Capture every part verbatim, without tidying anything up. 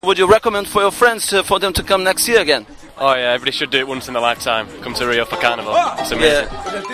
Would you recommend for your friends uh, for them to come next year again? Oh yeah, everybody should do it once in their lifetime. Come to Rio for Carnival. It's amazing.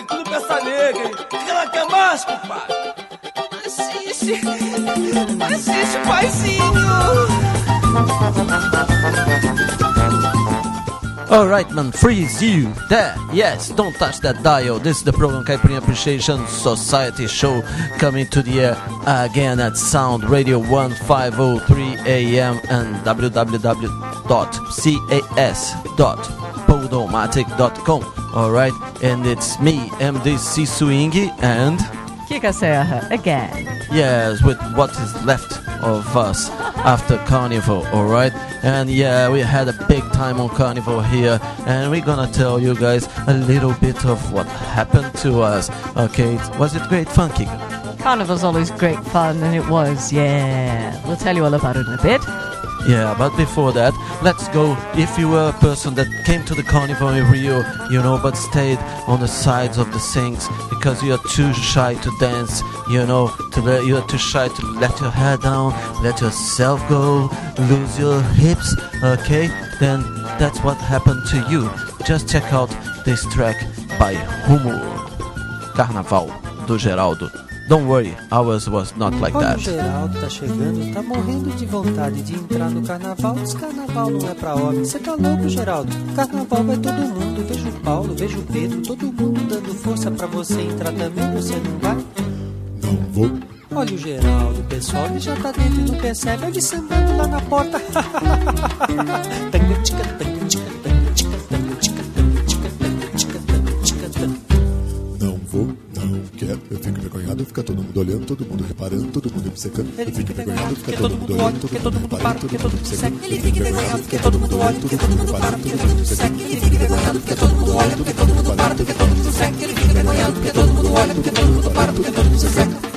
Alright man, freeze you there. Yes, don't touch that dial. This is the program Caipirinha Appreciation Society show coming to the air again at Sound Radio fifteen oh three A M and w w w dot cas dot podomatic dot com. Alright, and it's me, M D C Swing, and Kika Serra again. Yes, with what is left of us after Carnival, alright? And yeah, we had a big time on Carnival here, and we're gonna tell you guys a little bit of what happened to us, okay? Was it great fun, Kika? Carnival's always great fun, and it was, yeah. We'll tell you all about it in a bit. Yeah, but before that, let's go. If you were a person that came to the Carnival in Rio, you know, but stayed on the sides of the things because you're too shy to dance, you know, to let, you're too shy to let your hair down, let yourself go, lose your hips, okay? Then that's what happened to you. Just check out this track by Rumo, Carnaval do Geraldo. Don't worry, ours was not like that. Olha, o Geraldo tá chegando, tá morrendo de vontade de entrar no carnaval. Diz carnaval não é pra homem. Você tá louco, Geraldo? Carnaval vai todo mundo. Vejo o Paulo, vejo o Pedro, todo mundo dando força pra você entrar também. Você não vai? Não vou. Olha o Geraldo, pessoal, ele já tá dentro e não percebe. Ele sambando lá na porta. Tanga, tica, tanga, tica, tanga, tica, tanga, tica, tanga, tica, tanga, tica, tanga, tica, tanga. Não vou, não quero. Eu fico envergonhado, fica todo mundo olhando, todo mundo reparando, todo mundo me secando. Eu fico envergonhado, fica todo mundo olhando, todo mundo reparando, todo mundo me secando. Ele fica envergonhado, fica todo mundo olhando, todo mundo reparando, todo mundo me secando. Ele fica envergonhado, fica todo mundo olhando, fica todo mundo reparando, fica todo mundo me secando. Ele fica envergonhado, fica todo mundo olhando, fica todo mundo reparando, fica todo mundo me secando.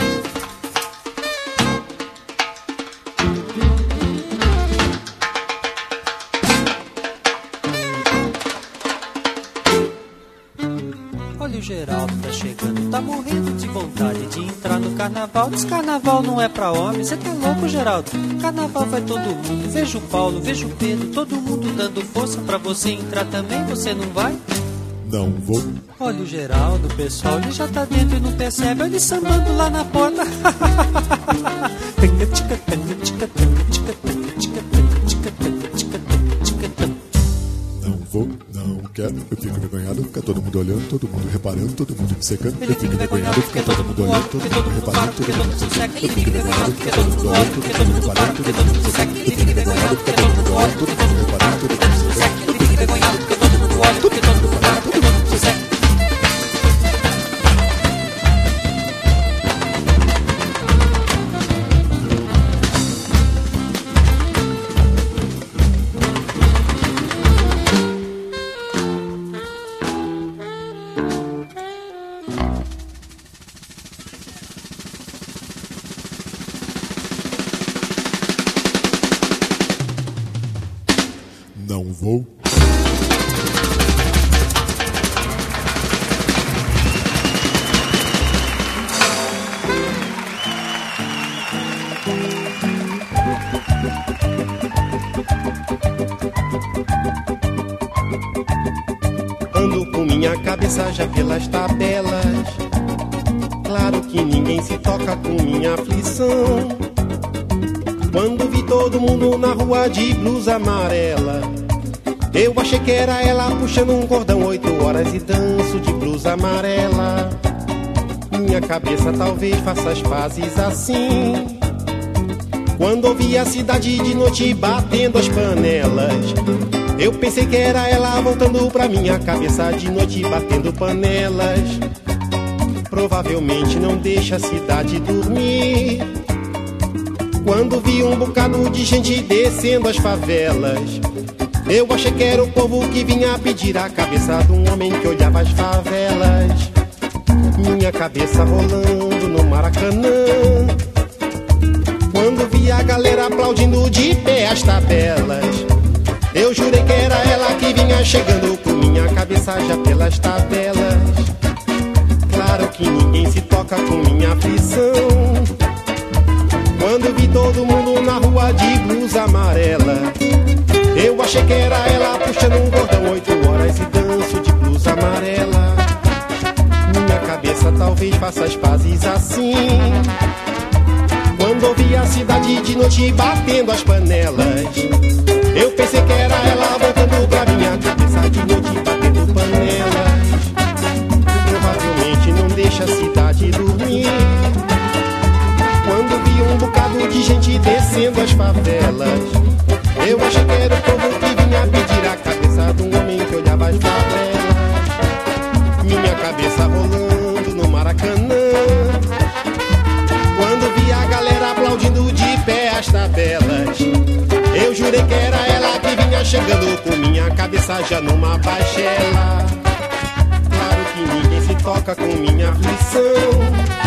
Olha o Geraldo tá chegando, tá morrendo de vontade de entrar no carnaval. Diz carnaval não é pra homem. Você tá louco, Geraldo? Carnaval vai todo mundo. Vejo o Paulo, vejo o Pedro, todo mundo dando força pra você entrar também. Você não vai? Não vou. Olha o Geraldo, pessoal, ele já tá dentro e não percebe. Olha ele sambando lá na porta. Tanga, tica, tanga, tica, tanga, tica, tanga, tica, tanga, tica, tanga, tica, tanga, tica, tanga. Não vou, não quero. Eu fico envergonhado, fica todo mundo olhando, todo mundo reparando, todo mundo me secando. Eu fico envergonhado, fica todo mundo olhando, todo mundo reparando, todo mundo me secando. Eu fico envergonhado, fica todo mundo olhando, todo mundo reparando, todo mundo me secando. Eu fico envergonhado, fica todo mundo olhando, todo mundo reparando, todo mundo me secando. Eu fico envergonhado, fica todo mundo olhando, todo mundo reparando, todo mundo me secando. Não vou. Ando com minha cabeça já pelas tabelas. Claro que ninguém se toca com minha aflição. Quando vi todo mundo na rua de blusa amarela, eu achei que era ela puxando um cordão oito horas e danço de blusa amarela. Minha cabeça talvez faça as pazes assim. Quando ouvi a cidade de noite batendo as panelas, eu pensei que era ela voltando pra minha cabeça de noite batendo panelas. Provavelmente não deixa a cidade dormir. Quando vi um bocado de gente descendo as favelas, eu achei que era o povo que vinha pedir a cabeça de um homem que olhava as favelas. Minha cabeça rolando no Maracanã. Quando vi a galera aplaudindo de pé as tabelas, eu jurei que era ela que vinha chegando com minha cabeça já pelas tabelas. Claro que ninguém se toca com minha aflição. Quando vi todo mundo na rua de blusa amarela, eu achei que era ela puxando um cordão, oito horas e danço de blusa amarela. Minha cabeça talvez faça as pazes assim. Quando ouvi a cidade de noite batendo as panelas, eu pensei que era ela voltando pra minha cabeça de noite batendo panelas. Provavelmente não deixa a cidade dormir. Quando vi um bocado de gente descendo as favelas, eu achei que era o povo que vinha pedir a cabeça de um homem que olhava as favelas. Minha cabeça rolando no Maracanã, quando vi a galera aplaudindo de pé as tabelas, eu jurei que era ela que vinha chegando com minha cabeça já numa baixela. Claro que ninguém se toca com minha aflição.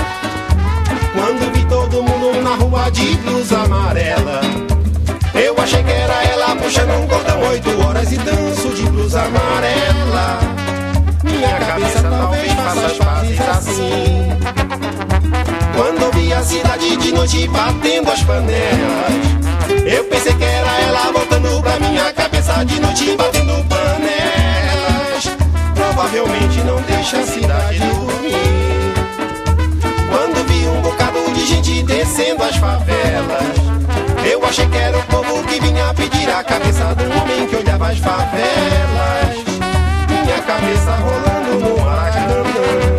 Quando vi todo mundo na rua de blusa amarela, eu achei que era ela puxando um cordão, oito horas e danço de blusa amarela. Minha cabeça talvez faça as pazes assim. Quando vi a cidade de noite batendo as panelas, eu pensei que era ela voltando pra minha cabeça de noite batendo panelas. Provavelmente não deixa a cidade dormir. Quando vi um bocado de gente descendo as favelas, eu achei que era o povo que vinha pedir a cabeça de um homem que olhava as favelas. Minha cabeça rolando no Maracanã,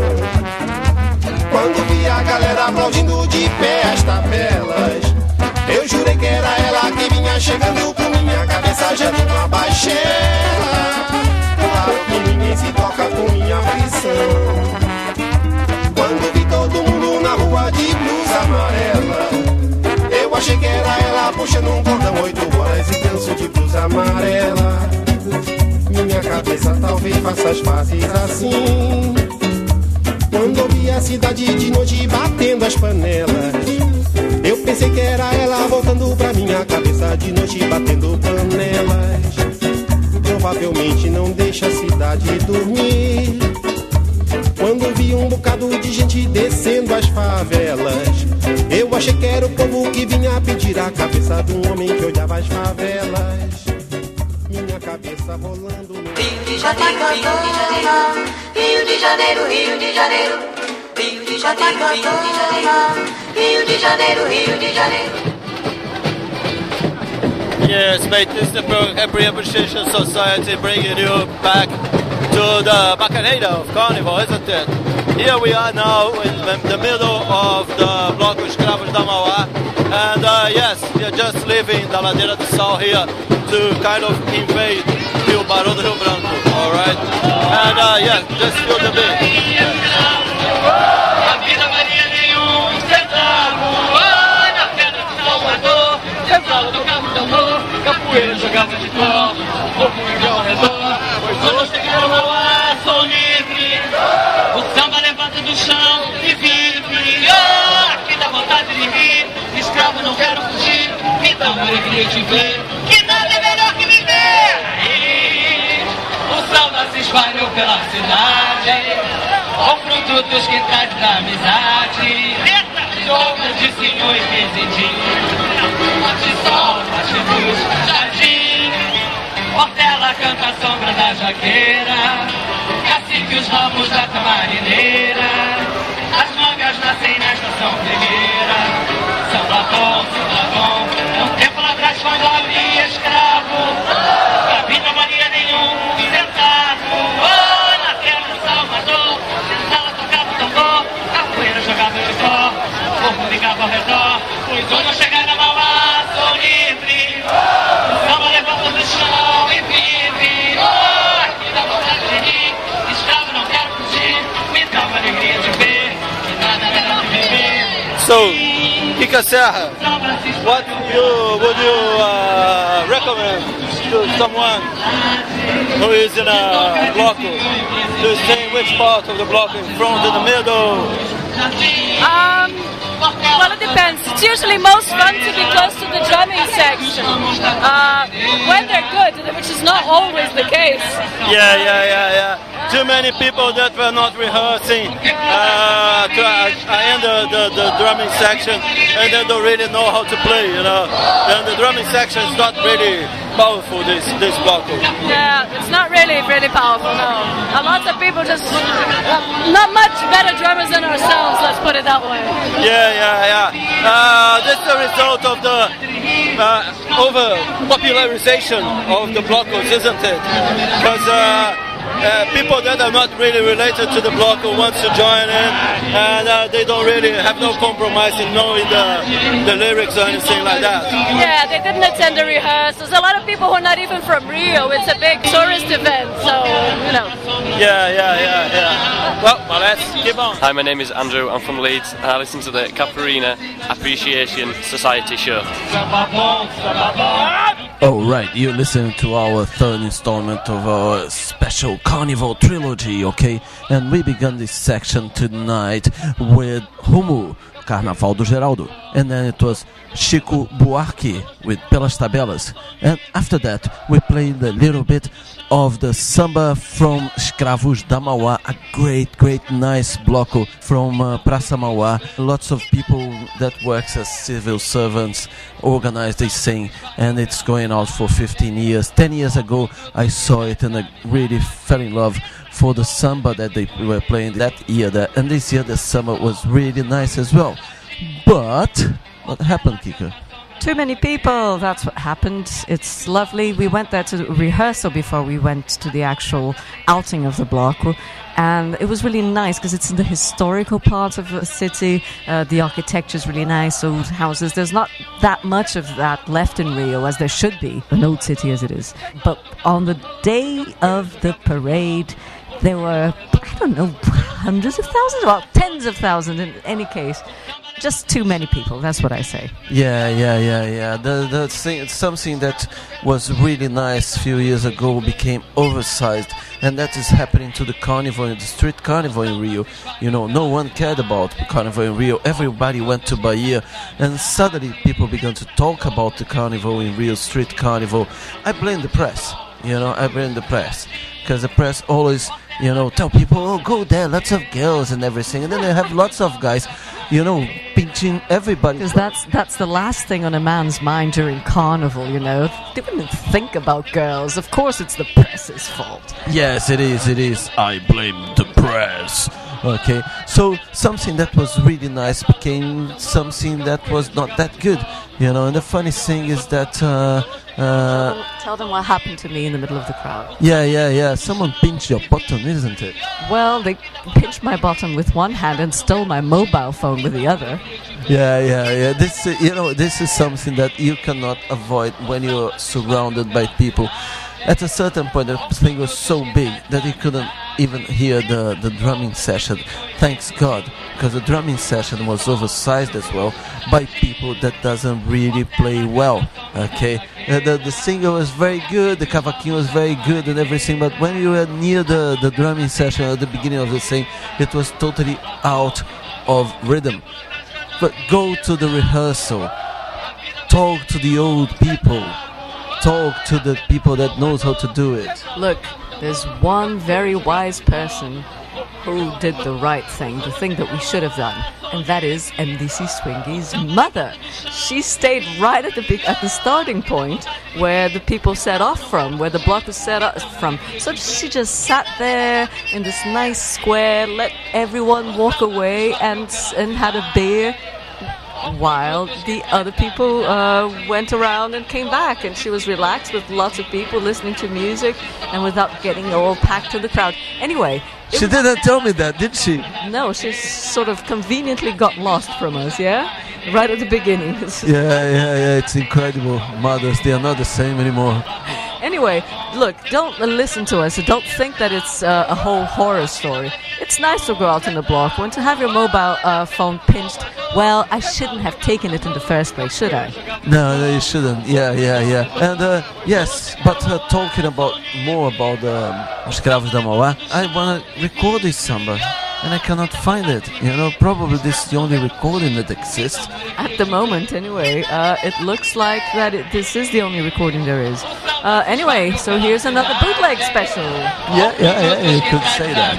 quando vi a galera aplaudindo de pé as tabelas, eu jurei que era ela que vinha chegando com minha cabeça já numa baixela. Claro que ninguém se toca com minha aflição. Quando vi todo mundo na rua de blusa amarela, eu achei que era ela puxando um cordão, oito horas e danço de blusa amarela. Minha cabeça talvez faça as pazes assim. Quando vi a cidade de noite batendo as panelas, eu pensei que era ela voltando pra minha cabeça de noite batendo panelas. Provavelmente não deixa a cidade dormir. Quando vi um bocado de gente descendo as favelas, eu achei que era o povo que vinha pedir a cabeça de um homem que olhava as favelas. Minha cabeça rolando no... Rio de Janeiro, Rio de Janeiro, Rio de Janeiro, Rio de Janeiro, Rio de Janeiro, Rio de Janeiro, Rio de Janeiro. Yes, mate, this is the Every Appreciation Society bringing you back to the Bacanada of Carnival, isn't it? Here we are now in the middle of the Bloco Escravos da Mauá, and uh, yes, we are just leaving the Ladeira do Sal here to kind of invade Rio Barão do Rio Branco, alright? And uh, yeah, just feel the beat. A vida varia nenhum centavo, na pedra de Salvador, sentado no carro de amor, capoeira jogava de pó, o povo viveu ao redor, pois quando eu cheguei ao Mauá, sou livre, o samba levanta do chão e vive, oh, aqui dá vontade de rir, escravo não quero fugir, me dá uma alegria de ver, que nada é melhor que viver, e o samba se espalhou pela cidade, com produtos que trazem da amizade, jogo de senhor e presidente, de sol, de luz, jardim, Portela canta a sombra da jaqueira, cacique os ramos da tamarineira, as mangas nascem na estação primeira, samba bom, samba bom, um tempo lá atrás quando havia escravo, a vida valia nenhum centavo, oh, na terra de Salvador, sala tocava o tambor, capoeira jogava de pó, o povo ligava ao redor, pois quando eu chegar na Mauá, sou livre, o samba levanta do chão e vive, oh, aqui dá vontade de rir, escravo não quero fugir, me dá uma alegria de ver, que nada é melhor de viver. So, Kika Serra, what you, would you uh, recommend to someone who is in a bloco to stay in which part of the block, in front, in the middle? Um, well, it depends. It's usually most fun to be close to the drumming section uh, when they're good, which is not always the case. Yeah, yeah, yeah, yeah. too many people that were not rehearsing. Uh, to, I, I end the, the, the drumming section and they don't really know how to play, you know. And the drumming section is not really powerful, this this block. Yeah, it's not really, really powerful, no. A lot of people just, uh, not much better drummers than ourselves, let's put it that way. Yeah, yeah, yeah. Uh, that's the result of the uh, over-popularization of the blockos, isn't it? Because uh, uh, people that are not really related to the blocko want to join in, and uh, they don't really have no compromise in knowing the, the lyrics or anything like that. Yeah, they didn't attend the rehearsals. A lot of people who are not even from Rio. It's a big tourist event, so, you know. Yeah, yeah, yeah, yeah. Well, well, let's keep on. Hi, my name is Andrew. I'm from Leeds. I listen to the Caparina Appreciation Society show. Oh, right, you're listening to our third installment of our special Carnival trilogy, okay? And we began this section tonight with Rumo, Carnaval do Geraldo. And then it was Chico Buarque with Pelas Tabelas. And after that, we played a little bit of the samba from Escravos da Mauá, a great, great, nice bloco from uh, Praça Mauá. Lots of people that works as civil servants organize this thing, and it's going out for fifteen years. ten years ago, I saw it and I really fell in love for the samba that they were playing that year. That, and this year, the samba was really nice as well. But what happened, Kika? Too many people, that's what happened. It's lovely. We went there to rehearsal before we went to the actual outing of the block. And it was really nice because it's in the historical part of the city. Uh, the architecture is really nice, old houses. There's not that much of that left in Rio, as there should be, an old city as it is. But on the day of the parade, there were, I don't know, hundreds of thousands, well, tens of thousands in any case. Just too many people, that's what I say. Yeah, yeah, yeah, yeah. The the thing, something that was really nice a few years ago became oversized, and that is happening to the carnival, the street carnival in Rio. You know, no one cared about the carnival in Rio. Everybody went to Bahia, and suddenly people began to talk about the carnival in Rio, street carnival. I blame the press. You know, I blame the press. Because the press always, you know, tell people, oh, go there, lots of girls and everything. And then they have lots of guys, you know, pinching everybody. Because that's, that's the last thing on a man's mind during Carnival, you know. They wouldn't think about girls. Of course it's the press's fault. Yes, it is, it is. I blame the press. Okay, so something that was really nice became something that was not that good, you know. And the funny thing is that uh, uh, tell them what happened to me in the middle of the crowd. Yeah, yeah, yeah. Someone pinched your bottom, isn't it? Well, they pinched my bottom with one hand and stole my mobile phone with the other. Yeah, yeah, yeah. This, uh, you know, this is something that you cannot avoid when you're surrounded by people. At a certain point, the thing was so big that you couldn't even hear the, the drumming session. Thanks God, because the drumming session was oversized as well by people that doesn't really play well. Okay, uh, the the singer was very good, the cavaquinho was very good and everything, but when you were near the, the drumming session at the beginning of the thing, it was totally out of rhythm. But go to the rehearsal, talk to the old people. Talk to the people that knows how to do it. Look, there's one very wise person who did the right thing, the thing that we should have done, and that is M D C Swingy's mother. She stayed right at the big, at the starting point where the people set off from, where the block was set off from. So she just sat there in this nice square, let everyone walk away, and and had a beer, while the other people uh, went around and came back, and she was relaxed with lots of people listening to music and without getting all packed to the crowd. Anyway, she didn't tell me that, did she? No, she sort of conveniently got lost from us, yeah? Right at the beginning. yeah, yeah, yeah, it's incredible. Mothers, they are not the same anymore. Anyway, look, don't listen to us. Don't think that it's uh, a whole horror story. It's nice to go out in the block. When to have your mobile uh, phone pinched, well, I shouldn't have taken it in the first place, should I? No, no, you shouldn't. Yeah, yeah, yeah. And uh, yes, but uh, talking about more about um, Escravos da Mauá, I want to record this samba. And I cannot find it. You know, probably this is the only recording that exists. At the moment, anyway, uh, it looks like that it, this is the only recording there is. Uh, anyway, so here's another bootleg special. Yeah, yeah, yeah, you could say that.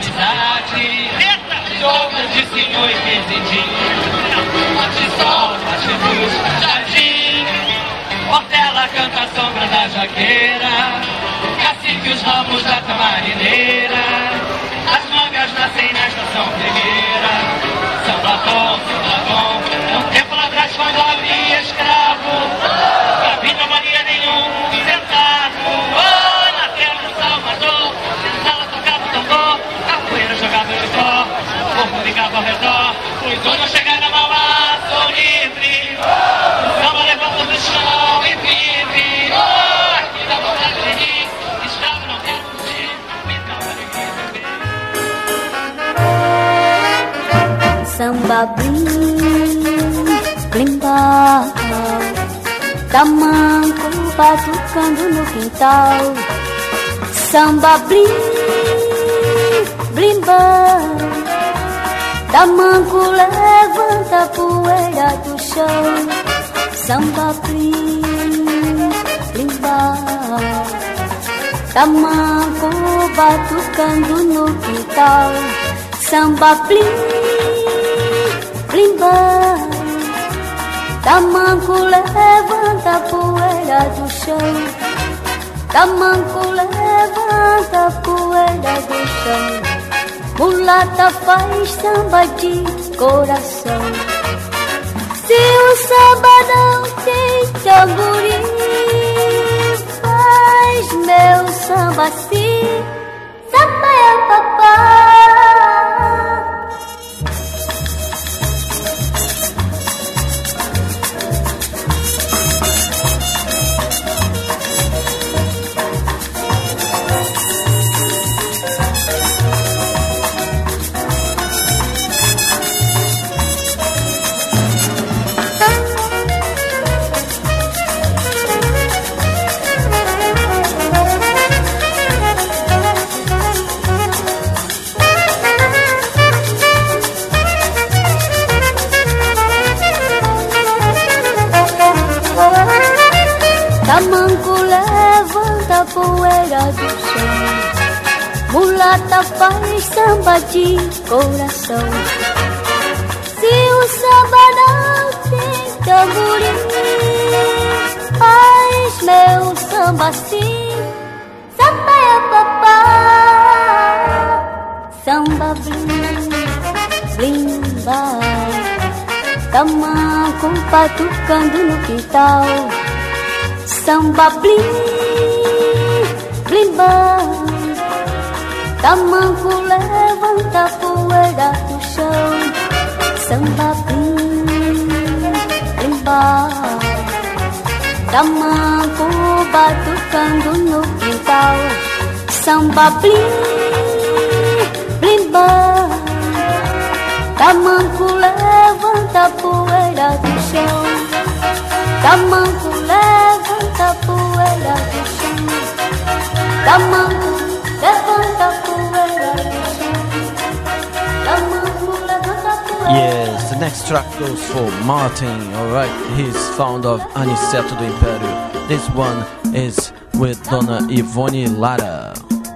Portela canta a sombra da jaqueira, cacique os ramos da tamarineira, as mangas nascem na estação primeira. Samba bom, samba bom, é um tempo lá atrás quando havia escravo, pra vida Maria nenhum centavo. Oh, na terra do Salvador, ela tocava o tambor, capoeira jogava de pó, o povo ligava ao redor, os donos chegaram a Mauá, sou livre, o samba levanta do chão e vive. Oh, aqui dá vontade de rir, escravo não quero fugir, me dá uma alegria de ver. Samba blim, blimba, tamanco batucando no quintal. Samba blim, blimba, tamanco levanta a poeira do chão. Samba blim, blimba, tamanco batucando no quintal. Samba blim, blimba, tamanco levanta a poeira do chão. Tamanco levanta a poeira do chão. Mulata faz samba de coração. Se o samba não tem tamborim, faz meu samba assim. Samba é papá. Tamanco levanta a poeira do chão. Mulata faz samba de coração. Se o samba não tem tamborim, faz meu samba assim. Samba é papá. Samba blim, blimba, tamanco batucando no quintal. Samba blim, blimba, tamanco levanta a poeira do chão. Samba blim, blimba, tamanco batucando no quintal. Samba blim, blimba, tamanco levanta a poeira do chão. Tamanco levanta a poeira do chão. Tamanco levanta a poeira do chão. Tamanco levanta a poeira. Yes, the next track goes for Martin. Alright, he's founder of Aniceto do Império. This one is with Dona Ivone Lara.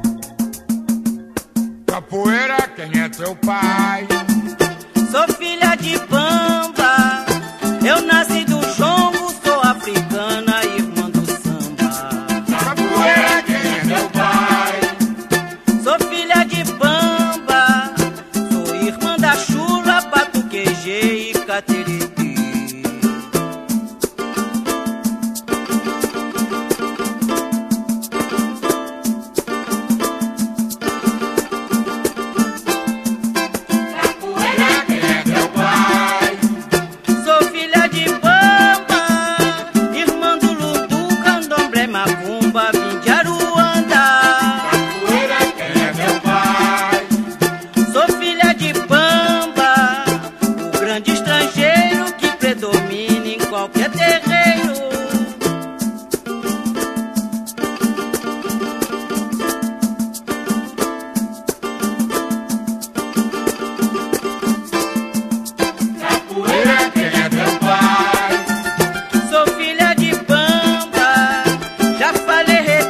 Capoeira, quem é teu pai? Sou filha de Bamba, eu nasci do jongo, sou africana, irmã do samba. Capoeira, quem é meu pai? Sou filha de Bamba, sou irmã da chula, batuquejê e cateriti. Sou filha de Bamba, já falei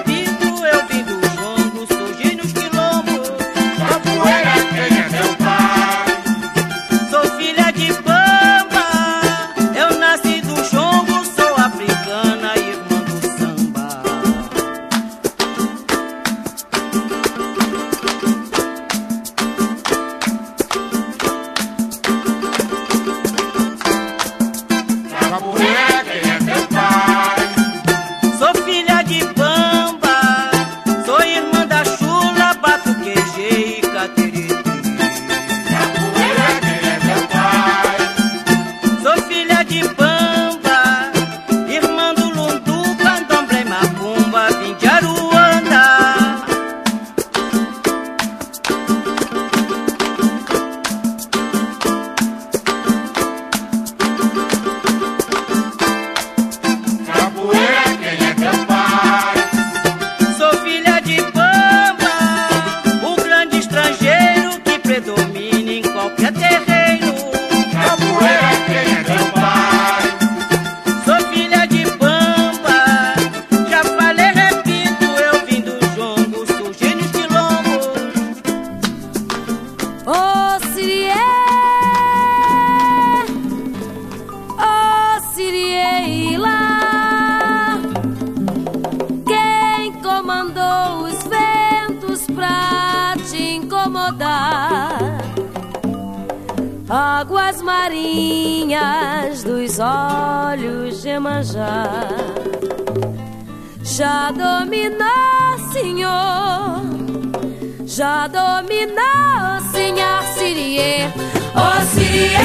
marinhas dos olhos de Iemanjá. Já dominou, senhor, já dominou, senhor Siriê. Ó Siriê,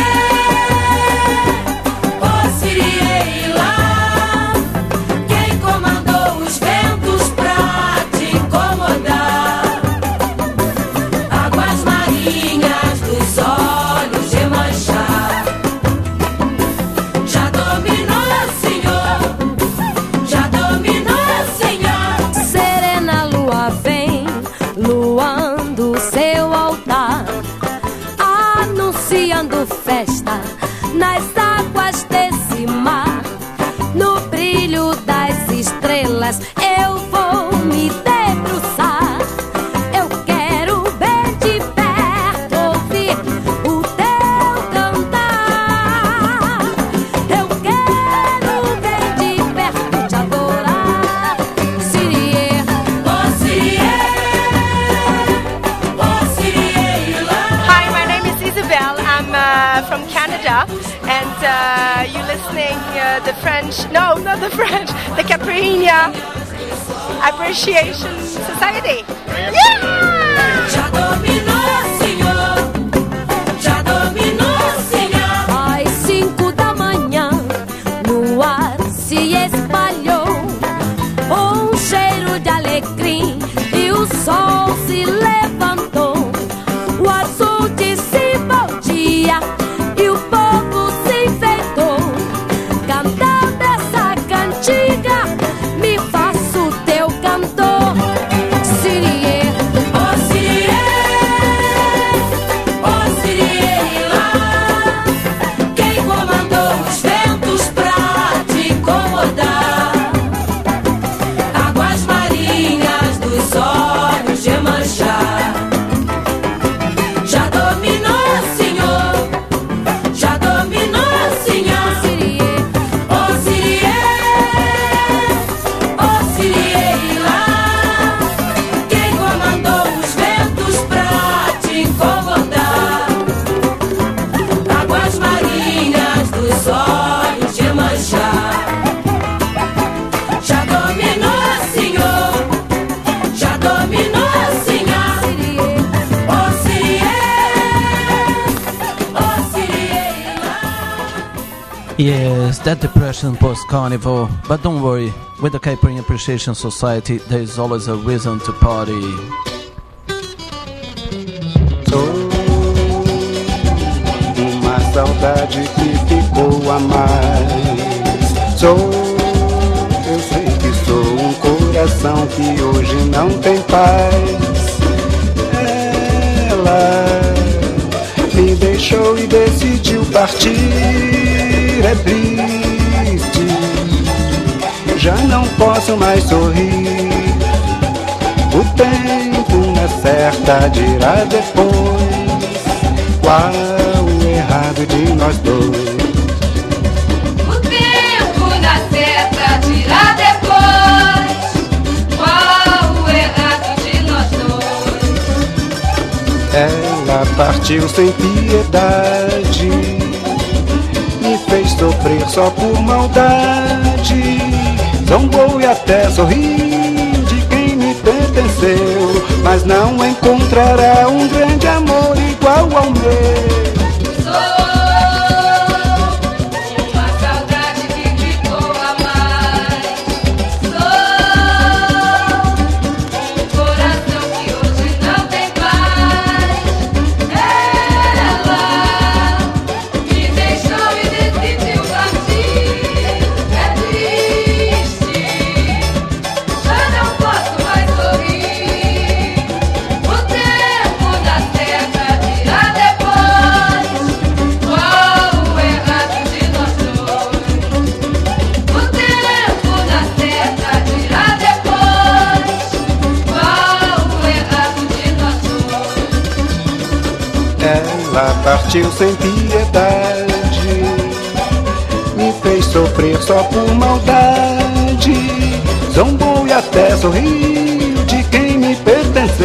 ó Siriê, lá, quem comandou os ventos pra te incomodar? Águas marinhas dos olhos de Iemanjá. Já dominou, senhor, já dominou, senhor. Serena lua vem, luando seu altar, anunciando festa nas águas desse mar. No brilho das estrelas eu vou me debruçar. Eu quero bem de perto ouvir o teu cantar. Eu quero bem de perto te adorar. Siriê, oh Siriê, oh Siriê. Hi, my name is Isabel. I'm uh, from Canada, and uh, you're listening uh, the French, no, not the French, the Caprinia Appreciation Society. Yeah! Já dominou, senhor, já dominou, senhor. Às cinco da manhã, no ar se espalhou um cheiro de alecrim e o sol se levantou. O azul disse bom dia e o povo se enfeitou. Cantando essa cantiga, me faço teu cantor. Siriê, oh Siriê, oh Siriê, lá, quem comandou os ventos pra te incomodar? Águas marinhas dos olhos de Iemanjá. Já dominou, senhor, já dominou, senhor. Siriê, oh Siriê, oh Siriê, lá, quem comandou os ventos pra te incomodar? Águas marinhas dos olhos de Iemanjá. Já dominou, senhor, já dominou, senhor. Siriê, oh Siriê, oh Siriê, lá. Yes, that depression post-carnival. But don't worry, with the Caipirinha Appreciation Society, there is always a reason to party. Uma saudade que ficou a mais. Sou, eu sei que sou um coração que hoje não tem paz. Ela me deixou e decidiu partir. É triste, já não posso mais sorrir. O tempo na certa dirá depois qual o errado de nós dois. O tempo na certa dirá depois qual o errado de nós dois. Ela partiu sem piedade, me fez sofrer só por maldade. Zombou e até sorriu de quem me pertenceu, mas não encontrará um grande amor igual ao meu. Ela partiu sem piedade, me fez sofrer só por maldade. Zombou e até sorriu de quem me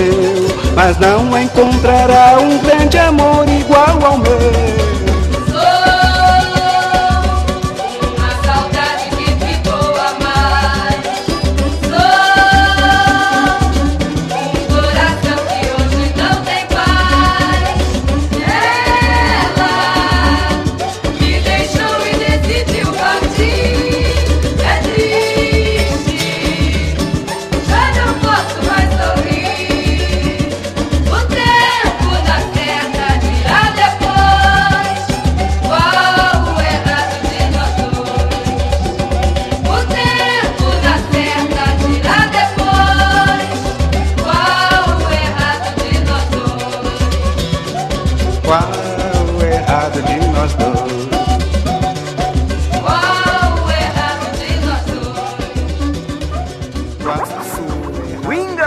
pertenceu, mas não encontrará um grande amor igual ao meu.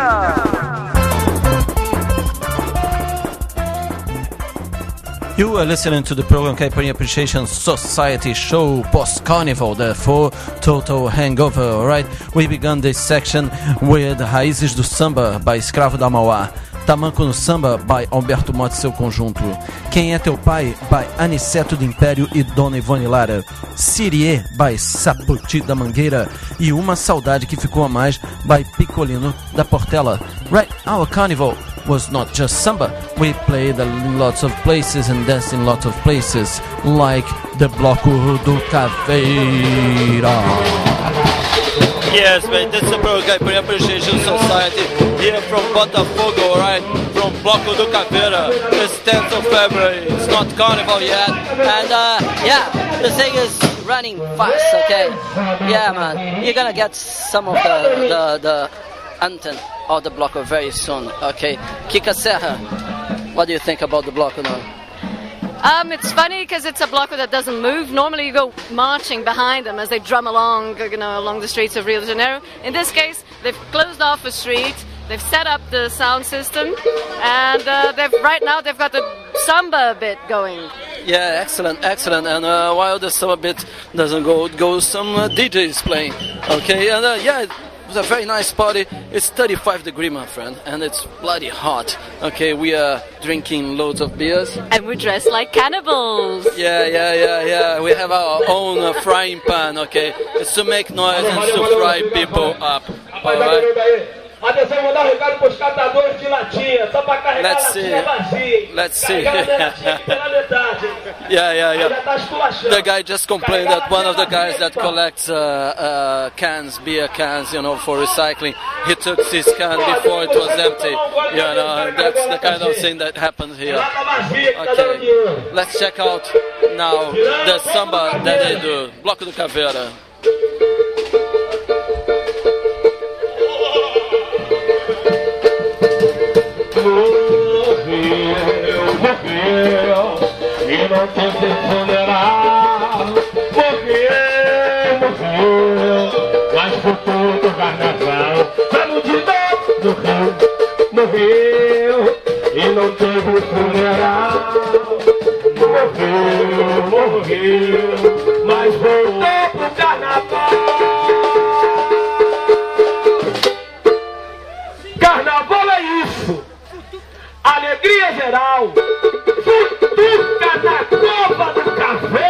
You are listening to the program Caipirinha Appreciation Society show post-carnival, therefore Total Hangover, alright? We began this section with Raízes do Samba, by Escravo da Mauá. Tamanco no Samba, by Alberto Motta e seu conjunto. Quem é Teu Pai, by Aniceto do Império e Dona Ivone Lara. Sirie, by Sapoti da Mangueira. E Uma Saudade que Ficou a Mais, by Picolino da Portela. Right, our carnival was not just samba. We played in lots of places and danced in lots of places, like the Bloco do Caveira. Yes, man, this is the Pro Caipirinha Appreciation Society here from Botafogo, right? From Bloco do Caveira. It's tenth of February. It's not carnival yet. And uh, yeah, the thing is running fast, okay? Yeah, man, you're gonna get some of the the, the anthem of the Bloco very soon, okay? Kika Serra, what do you think about the Bloco now? Um, it's funny because it's a bloco that doesn't move. Normally you go marching behind them as they drum along, you know, along the streets of Rio de Janeiro. In this case, they've closed off a street, they've set up the sound system, and uh, they've right now they've got the samba bit going. Yeah, excellent, excellent. And uh, while the samba bit doesn't go, it goes some uh, D Js playing. Okay, and uh, yeah, it was a very nice party. It's thirty-five degrees, my friend, and it's bloody hot. Okay, we are drinking loads of beers. And we're dressed like cannibals. Yeah, yeah, yeah, yeah. We have our own uh, frying pan, okay? It's to make noise and to fry people up, alright? Atenção, vou dar um recado para os catadores de latinha, só para carregar Let's a latinha vazia. Let's see. Pela metade. Yeah, yeah, Já yeah. tá esculachando. The guy just complained that one of the guys that collects uh, uh, cans, beer cans, you know, for recycling, he took his can before it was empty. You know, that's the kind of thing that happens here. Okay, let's check out now the samba that they do. Bloco do Caveira. E não tem funeral, morreu, morreu, mas por todo o carnaval, ano de novo do Rio, morreu, e não teve funeral, morreu, morreu, mas voltou pro carnaval. Carnaval é isso, alegria geral. Futuca na Copa do Caveira!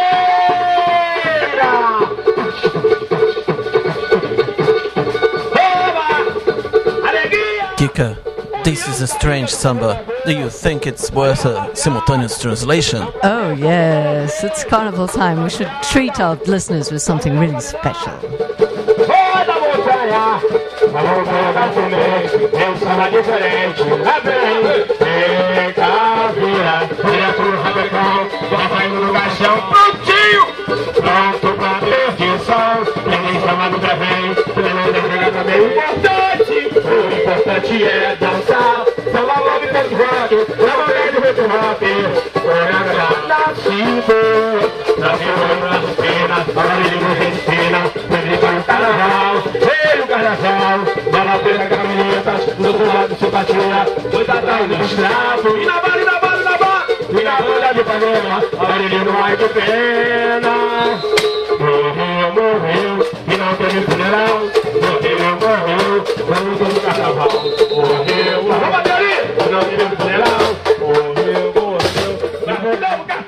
Oba! Alegria! Kika, this is a strange samba. Do you think it's worth a simultaneous translation? Oh, yes. It's carnival time. We should treat our listeners with something really special. Roda a montanha, a montanha da semente, tem samba diferente, é bem, tem caveira, direto no rabecão, vai saindo no caixão, prontinho, pronto pra perdição, ninguém chama do pré-vem, não deseja também o importante, o importante é dançar, samba logo e festival, leva médio muito rápido, olhando lá, nascido, nascido na Argentina, agora ele não resina, mas carnaval, veio o carnaval, bala preta, camisetas, do outro lado simpatia, dois atrás do escravo, e na bala, e na bala, e na bala, e na banda de Ipanema, Aurelino, ai que pena, morreu, morreu, e não teve funeral, morreu, morreu, vamos do carnaval, morreu, morreu, vamos bater ali, não teve funeral, morreu, morreu, vai rodar o carnaval.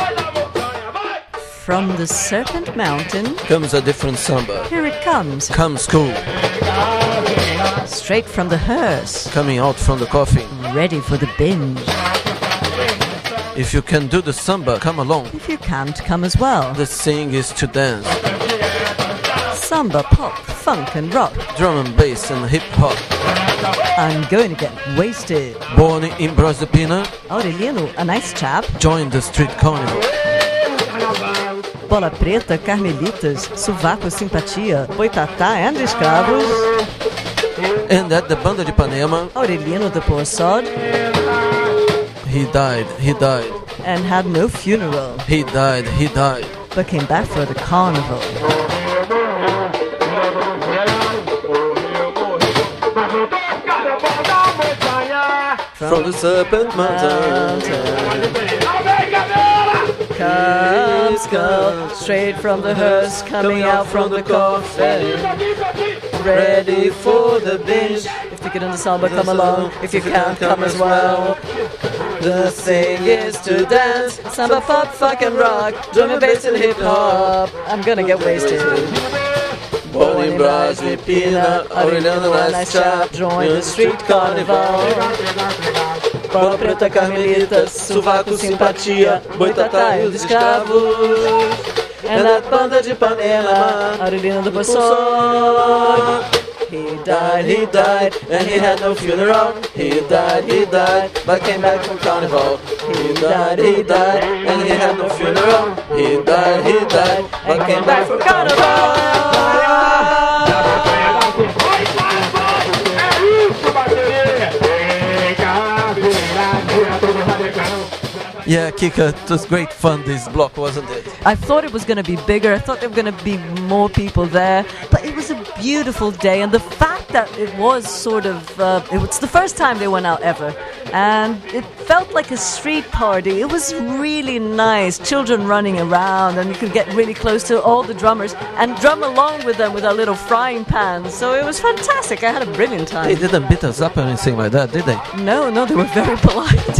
From the Serpent Mountain Comes a different samba. Here it comes. Comes cool. Straight from the hearse. Coming out from the coffin. Ready for the binge. If you can do the samba, come along. If you can't, come as well. The thing is to dance. Samba, pop, funk and rock. Drum and bass and hip hop. I'm going to get wasted. Born in Brasília, Aurelino, a nice chap. joined the street carnival. Bola Preta, Carmelitas, Sovaco, Simpatia, Boitatá and Escravos. And at the Banda de Ipanema, Aurelino the Poor Sod. he died, he died, And had no funeral, he died, he died. but came back for the carnival. Carnaval. from the Serpent Mountain. Come, skull, straight from the hearse, coming out from the coffin. Ready for the binge. If you get on the samba, come along. If you can't, come as well. The thing is to dance, samba, pop, funk and rock, drum and bass and hip hop. I'm gonna get wasted. Born in Brasília, Pina, Aureliano, nice chap, join the street carnival. Bola preta, carmelitas, sovaco, simpatia, boitatá e os escravos. É na banda de Ipanema, Aureliano do Poçol. He died, he died, and he had no funeral. He died, he died, but came back from carnival. He died, he died, and he had no funeral. He died, he died, but came back from carnival. Yeah, Kika, it was great fun, this block, wasn't it? I thought it was going to be bigger. I thought there were going to be more people there. But it was a beautiful day. And the fact that it was sort of... Uh, it was the first time they went out ever. And it felt like a street party. It was really nice. Children running around. And you could get really close to all the drummers. And drum along with them with our little frying pans. So it was fantastic. I had a brilliant time. They didn't beat us up or anything like that, did they? No, no, they were very polite.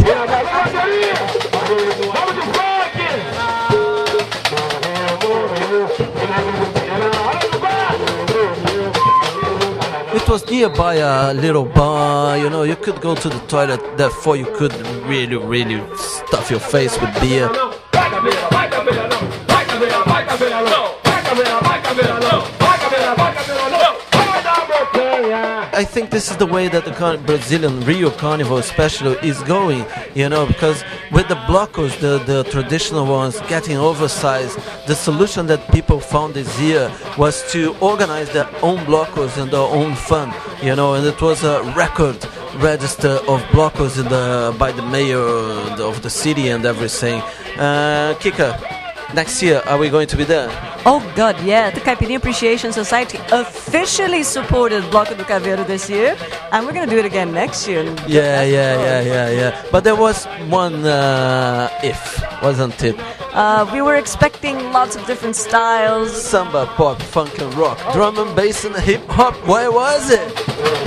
It was nearby a little bar, you know, you could go to the toilet, therefore you could really, really stuff your face with beer. I think this is the way that the Car- Brazilian Rio Carnival especially is going, you know, because with the blocos, the, the traditional ones getting oversized, the solution that people found this year was to organize their own blocos and their own fun, you know, and it was a record register of blocos in the, by the mayor of the city and everything. Uh, Kika, next year, are we going to be there? Oh God, yeah. The Caipirinha Appreciation Society officially supported Bloco do Caveiro this year, and we're going to do it again next year. Yeah, yeah, yeah, yeah, yeah. But there was one uh, if, wasn't it? Uh, we were expecting lots of different styles. Samba, pop, funk and rock, oh. Drum and bass and hip hop. Where was it?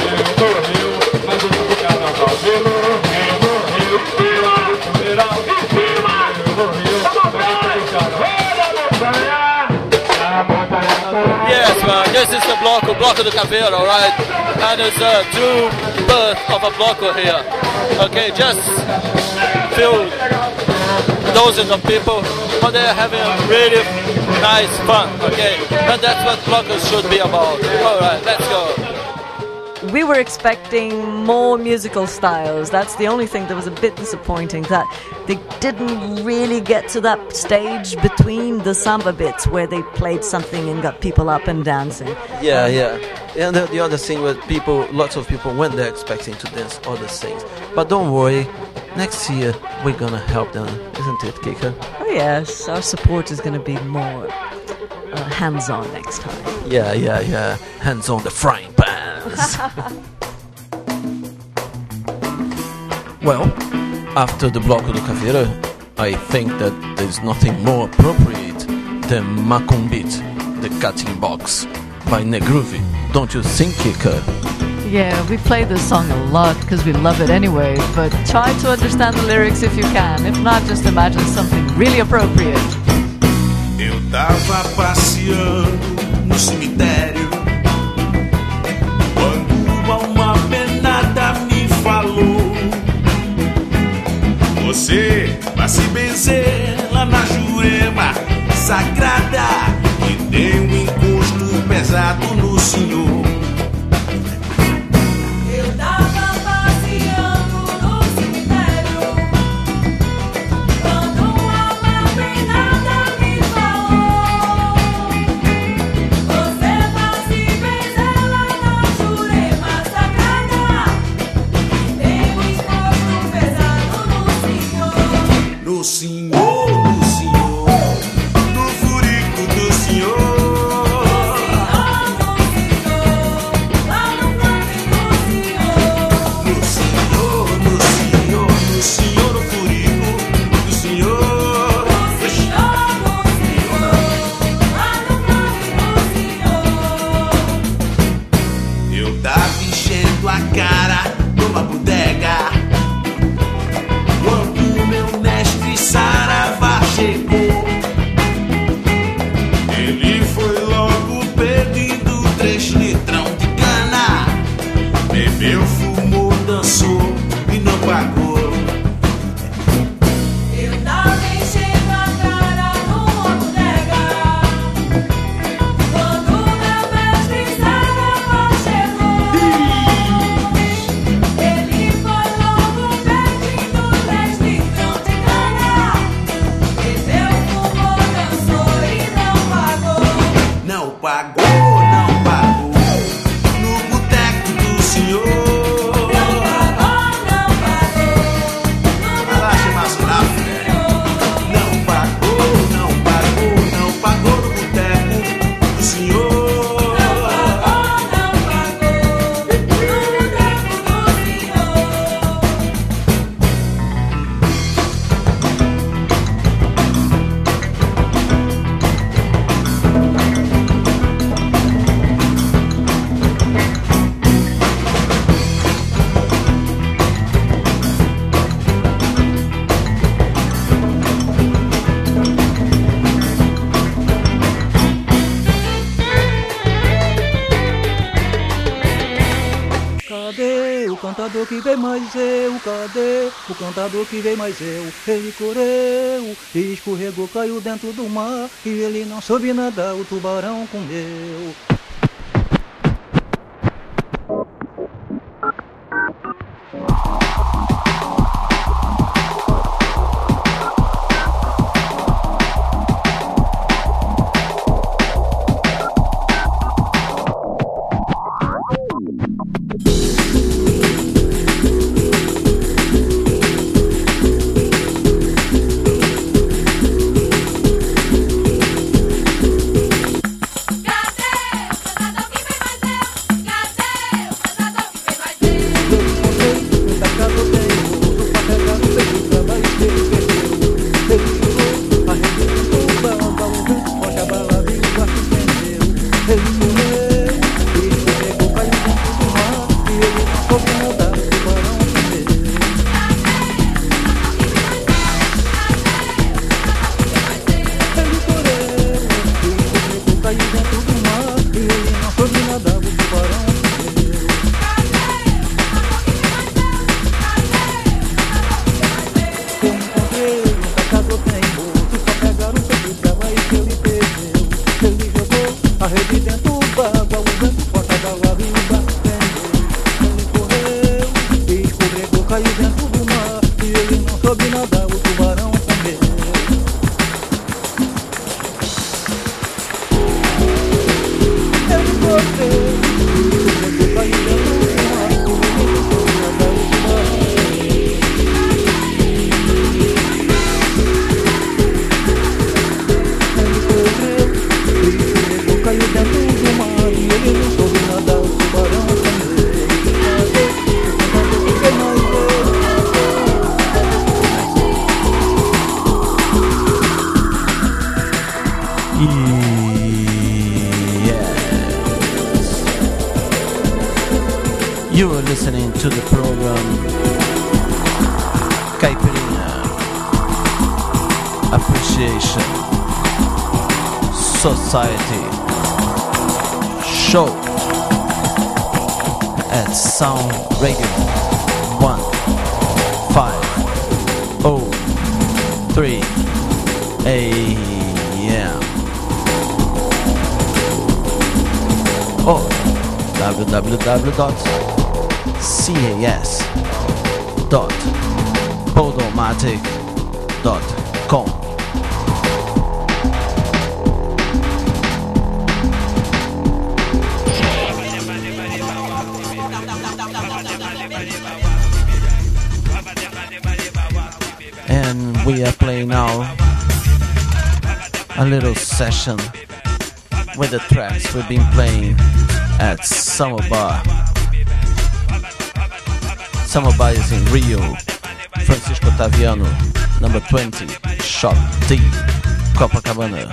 Yes, man, this is the Bloco, Bloco do Caveiro, right? And it's a true birth of a Bloco here. Okay, just feel dozens of people, but they're having a really nice fun, okay? And that's what Blocos should be about. Alright, let's go. We were expecting more musical styles. That's the only thing that was a bit disappointing, that they didn't really get to that stage between the samba bits where they played something and got people up and dancing. Yeah, yeah. And the, the other thing was people, lots of people went there expecting to dance other things. But don't worry, next year we're gonna help them, isn't it, Kika? Oh yes, our support is gonna be more uh, hands-on next time. Yeah, yeah, yeah. Hands on the frying pans. Well, after the Bloco do Caveiro, I think that there's nothing more appropriate than Macumbit, the cutting box, by Negruvi. Don't you think, Kika? Yeah, we play this song a lot because we love it anyway, but try to understand the lyrics if you can. If not, just imagine something really appropriate. Eu tava passeando no cemitério quando uma penada me falou: você vai se benzer lá na Jurema Sagrada, que tem um encosto pesado no senhor. Eu tava passeando no cemitério quando uma penada me falou: você vai se benzer lá na Jurema Sagrada, que tem um encosto pesado no senhor. No senhor, no senhor, no furico do senhor. enchendo a cara numa bodega. Quando meu mestre Saravá chegou, ele foi logo pedindo três litrão de cana. Bebeu, fumou, dançou e não pagou. Que vem mais eu, cadê o cantador que vem mais eu? Ele correu, escorregou, caiu dentro do mar e ele não soube nadar, o tubarão comeu. You are listening to the program Caipirinha Appreciation Society Show at Sound Radio one five oh three A M or w w w dot cas dot podomatic dot com. And we are playing now a little session with the tracks we've been playing at Summer Bar. Summer Bar is in Rio. Francisco Taviano, number twenty, Shop D, Copacabana.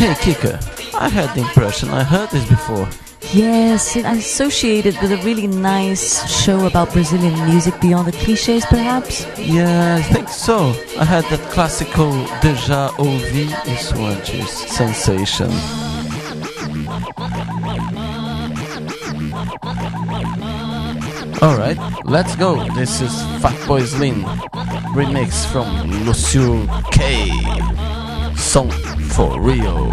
Hey Kika, I had the impression I heard this before. Yes, it associated with a really nice show about Brazilian music beyond the clichés, perhaps? Yeah, I think so. I had that classical Deja Ouvi Iswantes sensation. Alright, let's go. This is Fatboy Slim remix from Lucio K. Song for Rio.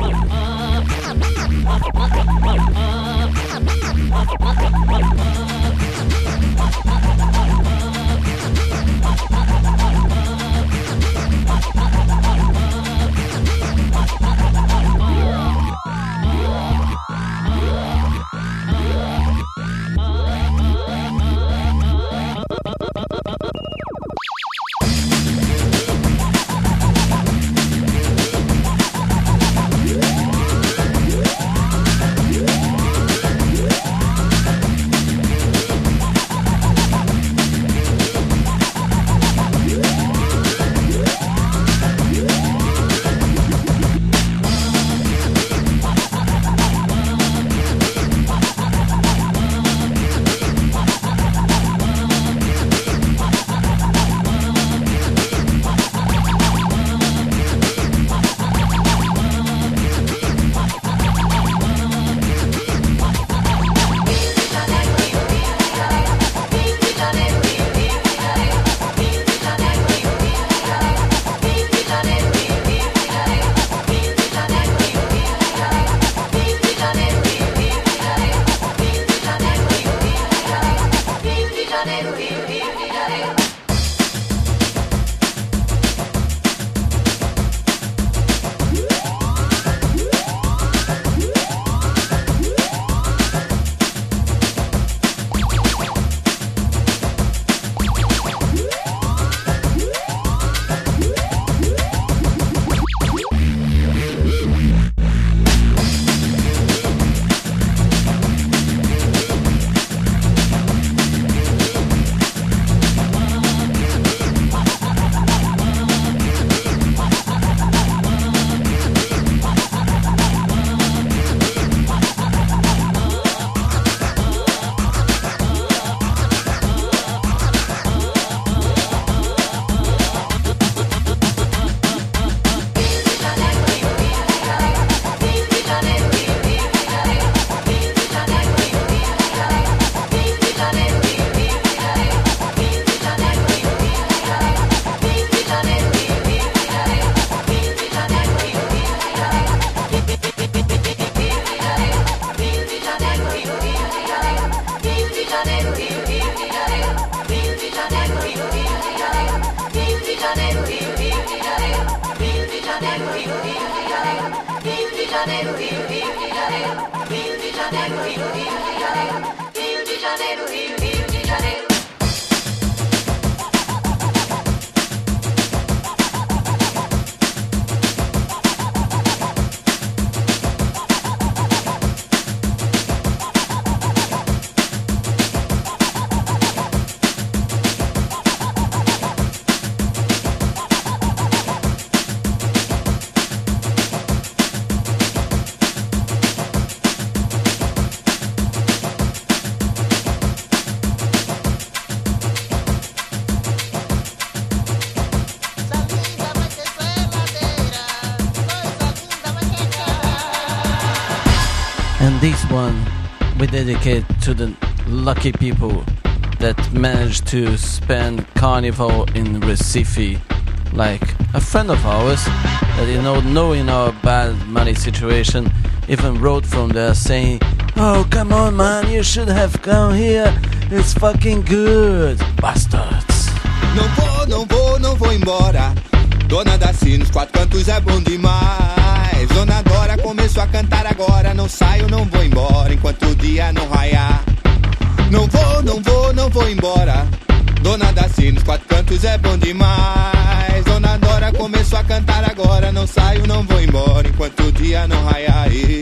And this one we dedicate to the lucky people that managed to spend Carnival in Recife, like a friend of ours that, you know, knowing our bad money situation, even wrote from there saying, "Oh, come on, man, you should have come here. It's fucking good, bastards." Não vou, não vou, não vou embora. Dona Daci nos quatro cantos é bom demais. Dona Dora começou a cantar agora. Não saio, não vou embora enquanto o dia não raiar. Não vou, não vou, não vou embora. Dona Daci nos quatro cantos é bom demais. Dona Dora começou a cantar agora. Não saio, não vou embora enquanto o dia não raiar. E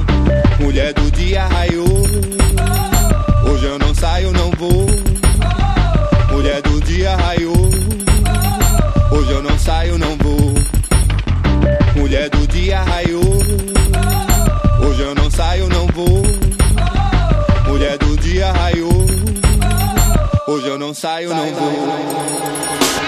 mulher do dia raiou. Hoje eu não saio, não vou. Mulher do dia raiou. Hoje eu não saio, não vou. Mulher do dia raiou. não saio, não vou.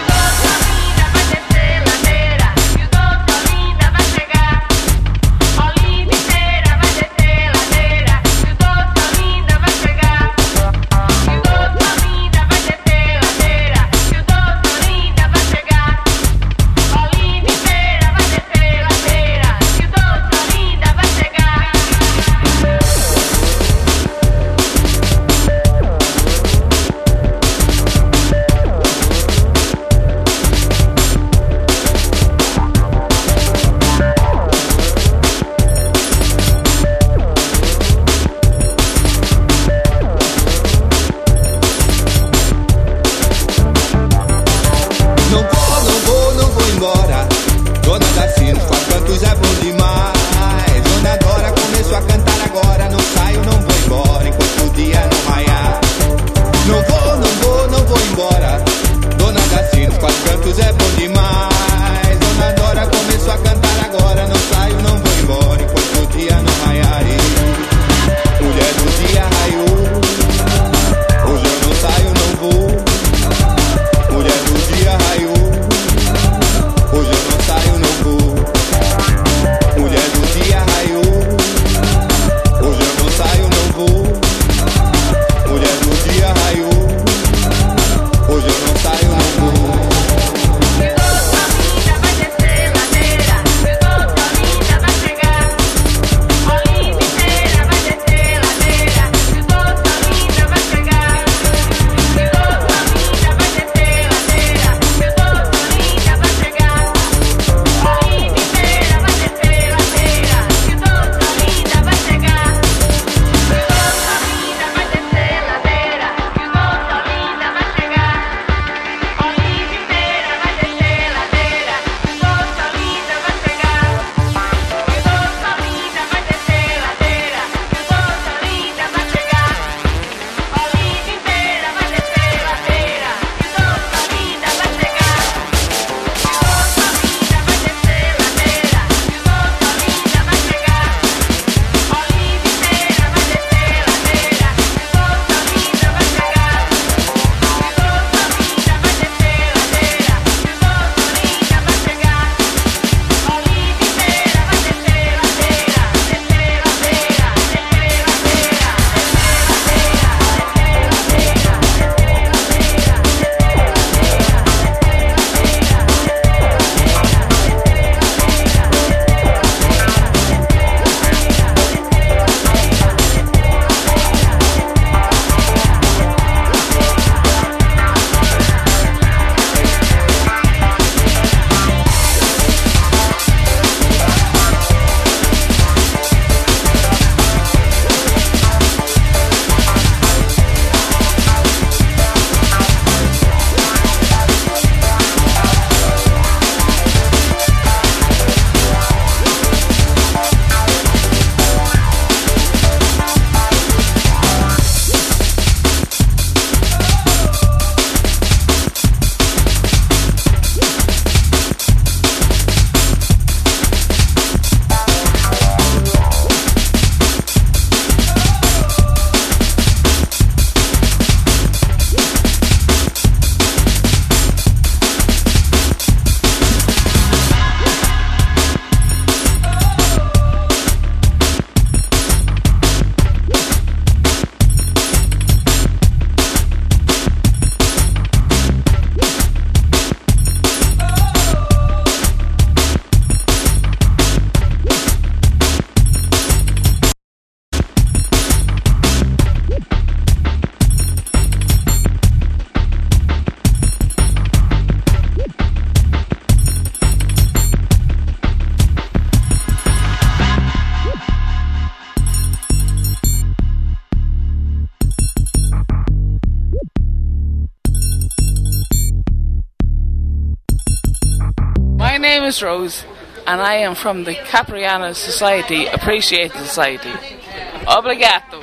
name is Rose, and I am from the Capriana Society Appreciation Society. Obrigado.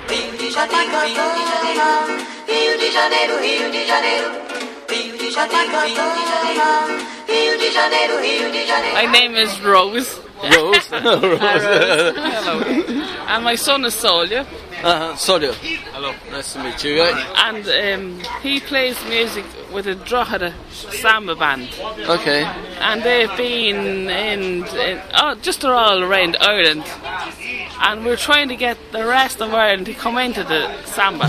My name is Rose, Rose. Rose. Rose. Hello. And my son is Solja. Uh-huh. Solja. Hello. Nice to meet you guys. And um, he plays music with a Drogheda samba band. Okay. And they've been in, in oh, just all around Ireland. And we're trying to get the rest of Ireland to come into the samba.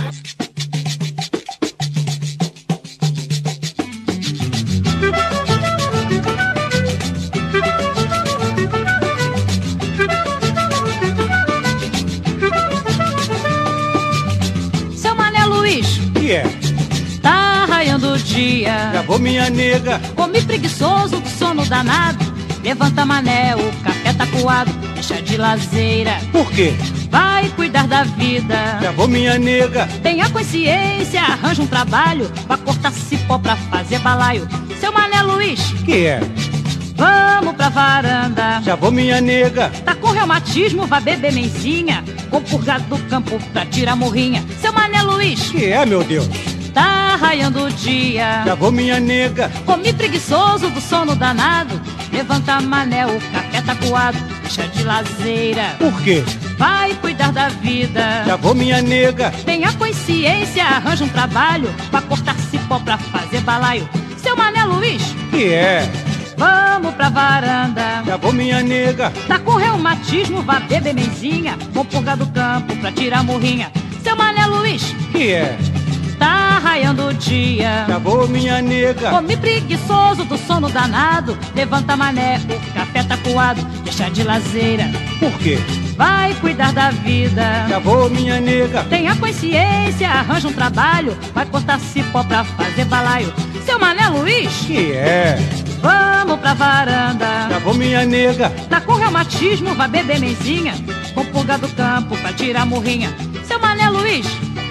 Seu Mané Luiz. Que é? Tá raiando o dia. Já vou, minha nega. Comi preguiçoso do sono danado. Levanta, mané, o café tá coado. Deixa de lazeira. Por quê? Vai cuidar da vida. Já vou, minha nega. Tenha consciência, arranja um trabalho. Vai cortar cipó pra fazer balaio. Seu Mané Luiz. Que é? Vamos pra varanda. Já vou, minha nega. Tá com reumatismo, vai beber menzinha. Com purgado do campo pra tirar morrinha. Seu Mané Luiz. Que é, meu Deus? Tá raiando o dia. Já vou, minha nega. Comi preguiçoso do sono danado. Levanta, mané, o café tá coado. Deixa de lazeira. Por quê? Vai cuidar da vida. Já vou, minha nega. Tenha consciência, arranja um trabalho. Pra cortar cipó pra fazer balaio. Seu Mané Luiz. Que é? Vamos pra varanda. Já vou, minha nega. Tá com reumatismo, vá beber menzinha. Com purga do campo pra tirar morrinha. Seu Mané Luiz. Que é? Tá raiando o dia. Já vou, minha nega. Comi preguiçoso do sono danado. Levanta, mané, o café tá coado. Deixa de lazeira. Por quê? Vai cuidar da vida. Já vou, minha nega. Tenha consciência, arranja um trabalho. Vai cortar cipó pra fazer balaio. Seu Mané Luiz. Que é? Vamos pra varanda. Já vou, minha nega. Tá com reumatismo, vai beber menzinha. Com pulga do campo pra tirar morrinha. Seu Mané Luiz.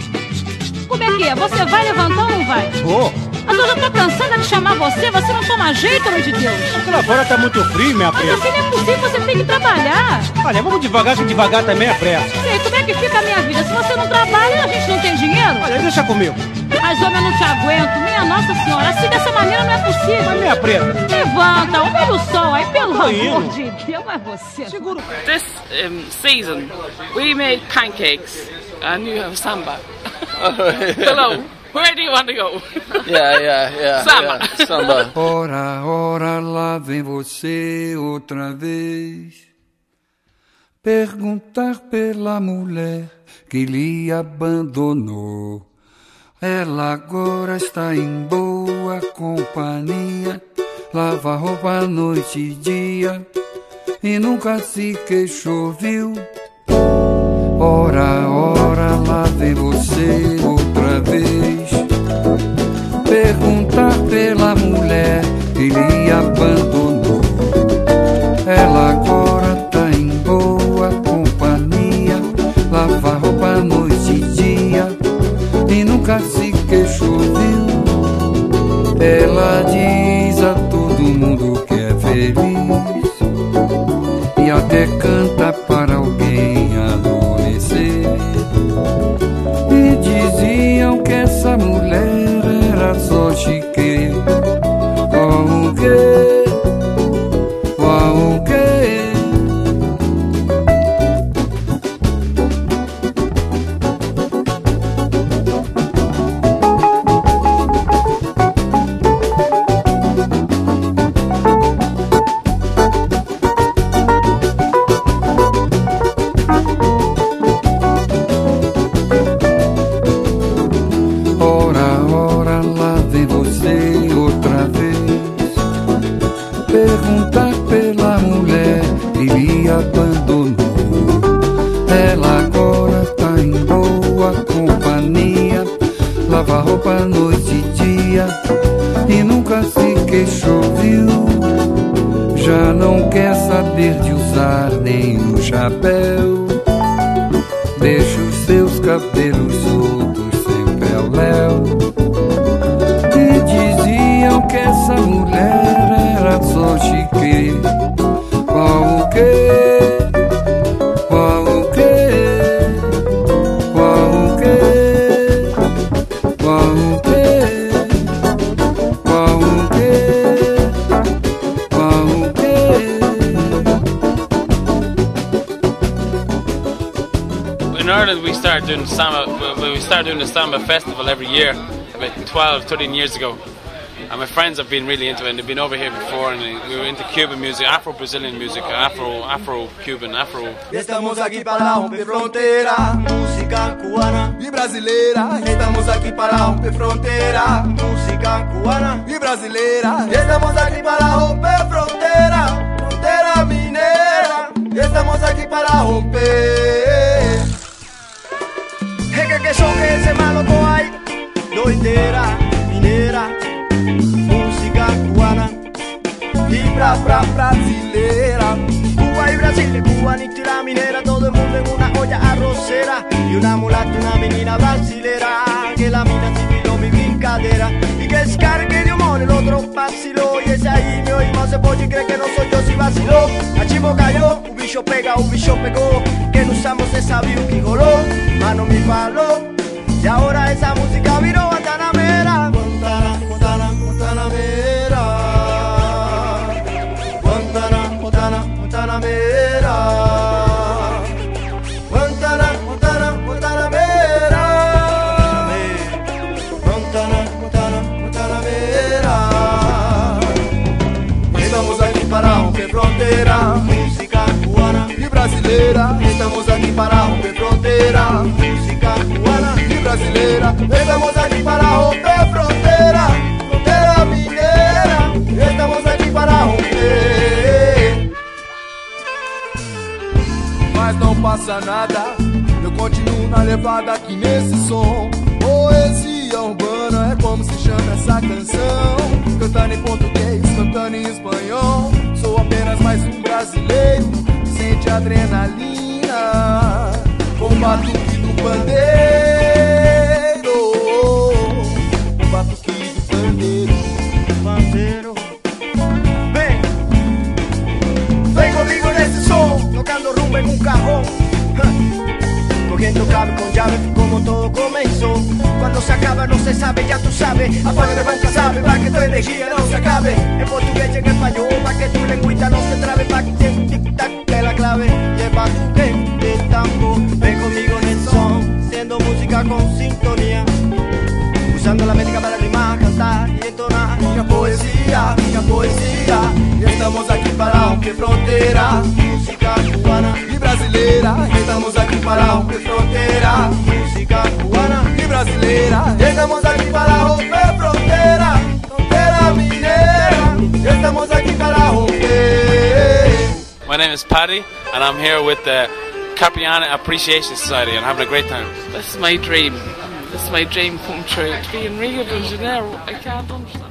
Como é que é? Você vai levantar ou não vai? Vou. Mas eu já tô cansada de chamar você. Você não toma jeito, homem de Deus. Aqui lá fora tá muito frio, minha pressa. Mas assim não é possível, você tem que trabalhar. Olha, vamos devagar, que devagar também é pressa. Sei, como é que fica a minha vida? Se você não trabalha, a gente não tem dinheiro? Olha, deixa comigo. Mas, homem, eu não te aguento. Minha Nossa Senhora, assim dessa maneira não é possível. Mas, minha preta. Levanta, olha o sol aí, pelo Tô amor indo. de Deus. Mas você... Seguro. This um, season, we make pancakes and you have samba. Hello. Where do you want to go? Yeah, yeah, yeah. Samba. Yeah, samba. Ora, ora, lá vem você outra vez perguntar pela mulher que lhe abandonou. Ela agora está em boa companhia, lava roupa noite e dia e nunca se queixou, viu? Ora, ora, lá vem você outra vez perguntar pela mulher que lhe abandonou. Ela agora tá em boa companhia, lava roupa noite e dia e nunca se queixou, viu? Ela diz a todo mundo que é feliz e até canta para alguém adormecer. E diziam que essa mulher era só chique. Oh, o quê? Oh, o quê? Perguntar pela mulher que lhe abandonou. Ela agora tá em boa companhia, lava roupa noite e dia e nunca se queixou, viu? Já não quer saber de usar nenhum chapéu, deixa os seus cabelos soltos sempre ao léu. E diziam que essa mulher era só chique. Qual o quê? Qual o quê? Qual o quê? Qual o quê? Qual o quê? Qual o quê? we started doing samba, when we started doing the samba festival every year, about twelve, thirteen years ago. And my friends have been really into it, and they've been over here before, and we were into Cuban music, Afro-Brazilian music, Afro, Afro-Cuban, Afro. Estamos aqui para romper fronteira, música cubana e brasileira. Estamos aqui para romper fronteira, música cubana e brasileira. Estamos aqui para romper fronteira, fronteira mineira. Estamos aqui para romper. Reque que son que ese malo co hay, doideira mineira. Música cubana e pra, pra brasileira. Cuba y Brasil, cubanita minera. Todo el mundo en una olla arrocera. Y una mulata, una menina brasilera. Que la mina civiló mi brincadeira. Y que descargue de humor, el otro vaciló. Y ese ahí me oímos se pode cree que no soy yo si vaciló. A chivo cayó, un bicho pega, un bicho pegó. Que no usamos esa view que goló. Mano mi palo. Y ahora esa música viró guantanamera. Guantana, Guantana, Guantanamera. Guantana, Guantana, Guantanamera. Guantana, Guantana, Guantanamera. Guantana, Guantana, Guantanamera. Estamos aqui para romper fronteira, música cubana e brasileira. Estamos aqui para romper fronteira, música cubana e brasileira. Estamos aqui para romper fronteira, fronteira mineira. Estamos aqui para romper. Mas não passa nada, eu continuo na levada aqui nesse som. Poesia urbana é como se chama essa canção. Cantando em português, cantando em espanhol. Sou apenas mais um brasileiro que sente adrenalina com o batuque do pandeiro. O batuque do pandeiro, pandeiro. Vem, vem comigo nesse som, tocando rumba en un cajón. Cogiendo cable con llave como todo comenzó. Cuando se acaba no se sabe, ya tú sabes. Apaga de boca sabe, pa' que tu energía no se acabe. En portugués y en español, pa' que tu lengüita no se trabe. Pa' que te tic-tac de la clave. Lleva tu que de tambo. Ven conmigo en el son, siendo música con sintonía. Usando la métrica para rimar, cantar y entonar. Minha poesía, minha poesía. Y estamos aquí para romper frontera, música cubana y brasileira. Estamos aquí para romper frontera, música cubana y brasileira. Estamos aquí para romper frontera, frontera minera. Estamos aquí para romper. My name is Paddy, and I'm here with the Capriana Appreciation Society, and having a great time. This is my dream. This is my dream come true. To be in Rio de Janeiro, I can't understand.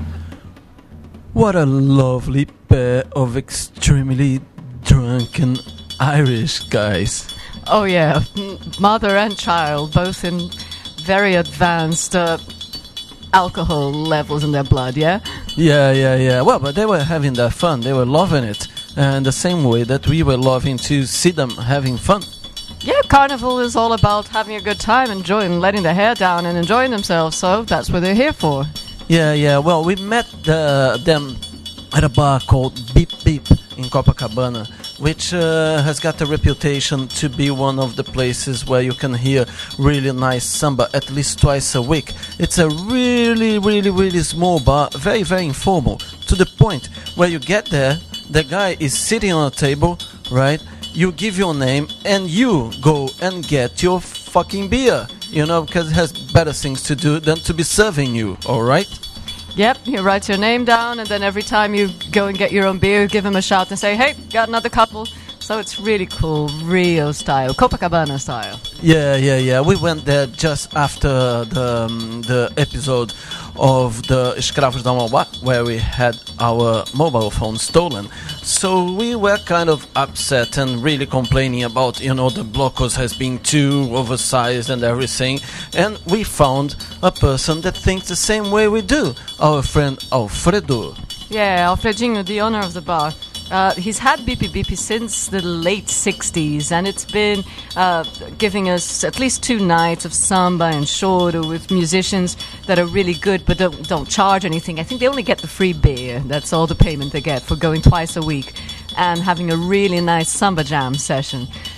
What a lovely pair of extremely drunken Irish guys. Oh yeah, M- mother and child, both in very advanced uh, alcohol levels in their blood, yeah? Yeah, yeah, yeah. Well, but they were having their fun. They were loving it. And the same way that we were loving to see them having fun. Yeah, Carnival is all about having a good time, enjoying, letting their hair down and enjoying themselves, so that's what they're here for. Yeah, yeah. Well, we met the, them at a bar called Beep Beep in Copacabana, which uh, has got a reputation to be one of the places where you can hear really nice samba at least twice a week. It's a really, really, really small bar, very, very informal, to the point where you get there, the guy is sitting on a table, right? You give your name and you go and get your fucking beer, you know, because it has better things to do than to be serving you, alright? Yep, he writes your name down, and then every time you go and get your own beer, you give him a shout and say, hey, got another couple. So it's really cool, Rio style, Copacabana style. Yeah, yeah, yeah. We went there just after the um, the episode of the Escravos da Mauá, where we had our mobile phone stolen. So we were kind of upset and really complaining about, you know, the blocos has been too oversized and everything. And we found a person that thinks the same way we do, our friend Alfredo. Yeah, Alfredinho, the owner of the bar. Uh, he's had Beepy Beepy since the late sixties, and it's been uh, giving us at least two nights of samba and choro with musicians that are really good but don't, don't charge anything. I think they only get the free beer. That's all the payment they get for going twice a week and having a really nice samba jam session.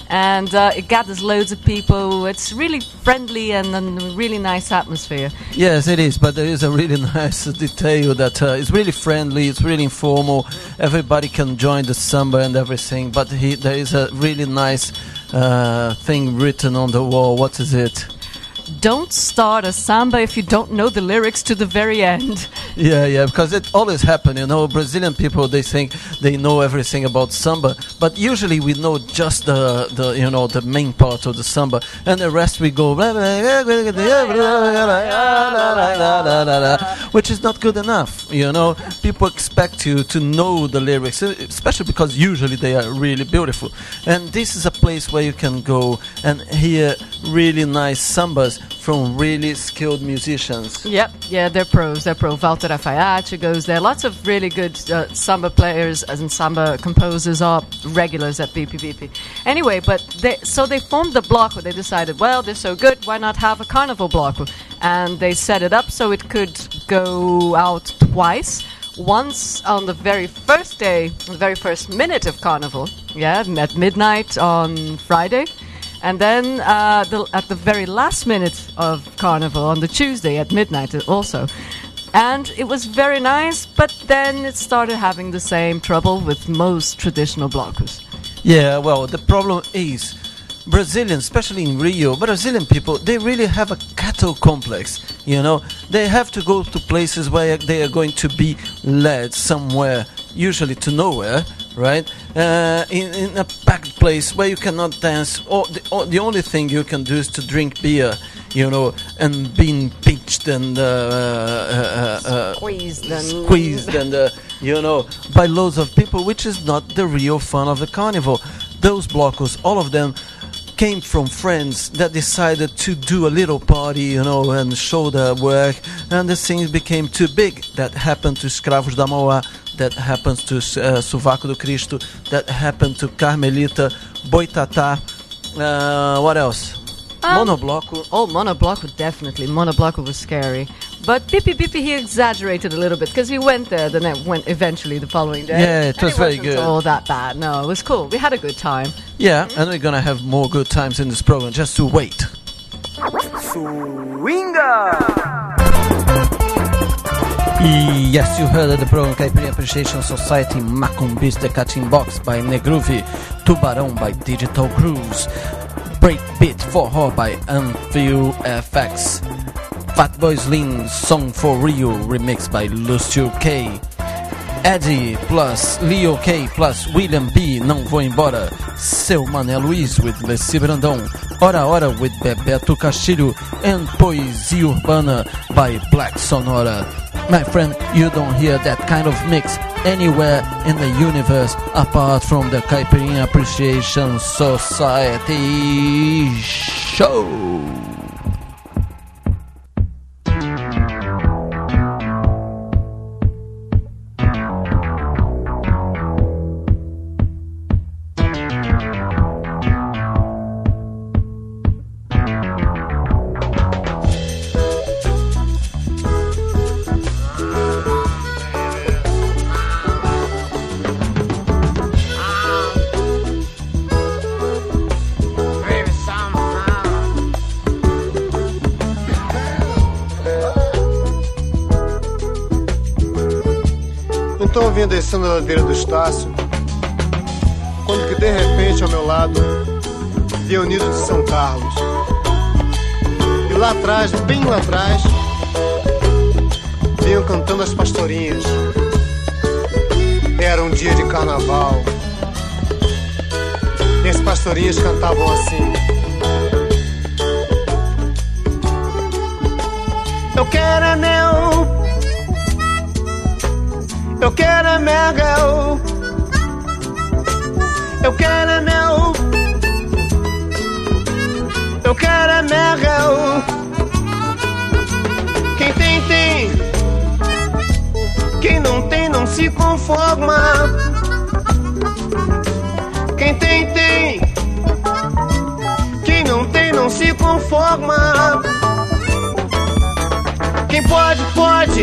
and uh, it gathers loads of people. It's really friendly and a really nice atmosphere. Yes, it is, but there is a really nice detail that uh, it's really friendly, it's really informal, everybody can join the samba and everything, but he, there is a really nice uh, thing written on the wall. What is it? Don't start a samba if you don't know the lyrics to the very end. Yeah, yeah, because it always happens, you know, Brazilian people, they think they know everything about samba, but usually we know just the, the you know, the main part of the samba, and the rest we go, which is not good enough, you know. People expect you to know the lyrics, especially because usually they are really beautiful. And this is a place where you can go and hear really nice sambas from really skilled musicians. Yep, yeah, they're pros. They're pro. Walter Alfaiate goes there. Lots of really good uh, samba players and samba composers are regulars at B P B P. Anyway, but they, so they formed the block where they decided, well, they're so good, why not have a carnival block? And they set it up so it could go out twice. Once on the very first day, the very first minute of carnival, yeah, at midnight on Friday. And then uh, the, at the very last minute of Carnival on the Tuesday at midnight also. And it was very nice, but then it started having the same trouble with most traditional blocos. Yeah, well, the problem is Brazilians, especially in Rio, Brazilian people, they really have a cattle complex, you know. They have to go to places where they are going to be led somewhere, usually to nowhere, right? Uh, in, in a packed place where you cannot dance, or the, or the only thing you can do is to drink beer, you know, and being pinched and uh, uh, uh, uh, squeezed and squeezed and uh, you know, by loads of people, which is not the real fun of the carnival. Those blocos, all of them came from friends that decided to do a little party, you know, and show their work, and the things became too big. That happened to Escravos da Mauá, that happens to uh, Sovaco do Cristo, that happened to Carmelita, Boitatá, uh, what else? Um, Monobloco. Oh, Monobloco, definitely. Monobloco was scary. But Bippy Bippy, he exaggerated a little bit because he went there the ne- went eventually the following day. Yeah, it was it very wasn't good. all that bad. No, it was cool. We had a good time. Yeah, and we're gonna have more good times in this program. Just to wait. Swinga! Yes, you heard the program Caipirinha Appreciation Society, Macumbis, The Catching Box by Negruvi, Tubarão by Digital Cruise, Breakbeat for Her by Anfield F X, Fatboy Slim, Song for Rio, remixed by Lucio K, Eddie plus Leo K plus William B, Não Vou Embora, Seu Mané Luiz with Leci Brandão, Hora Hora with Bebeto Castilho, and Poesia Urbana by Black Sonora. My friend, you don't hear that kind of mix anywhere in the universe apart from the Caipirinha Appreciation Society show. Então eu vinha descendo a ladeira do Estácio, quando que de repente ao meu lado vi o nido de São Carlos. E lá atrás, bem lá atrás, vinham cantando as pastorinhas. Era um dia de carnaval. E as pastorinhas cantavam assim: eu quero anel, eu quero é mel, eu quero é mel, eu quero é mel. Quem tem, tem. Quem não tem, não se conforma. Quem tem, tem. Quem não tem, não se conforma. Quem pode, pode.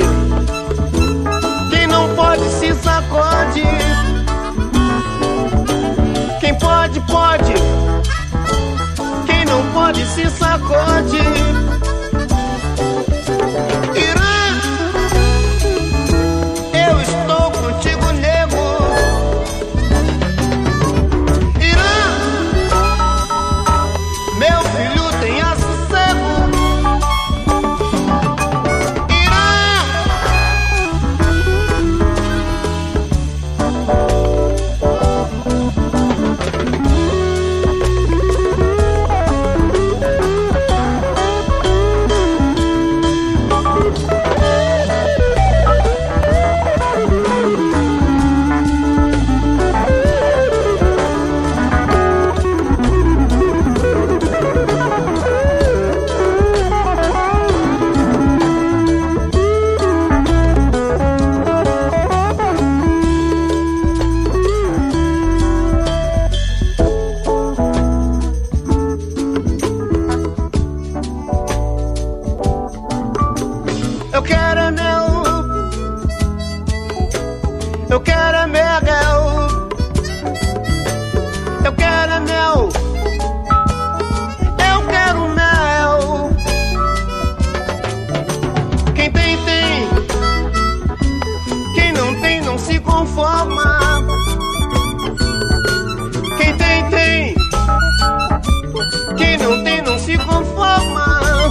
Não pode, se sacode. Quem pode, pode. pode se sacode. Irã, eu estou contigo, nego. Irã, meu filho tenha sossego. Eu quero é meu, eu quero é mel, eu quero é mel, eu quero mel. Quem tem, tem, quem não tem, não se conforma. Quem tem, tem, quem não tem, não se conforma.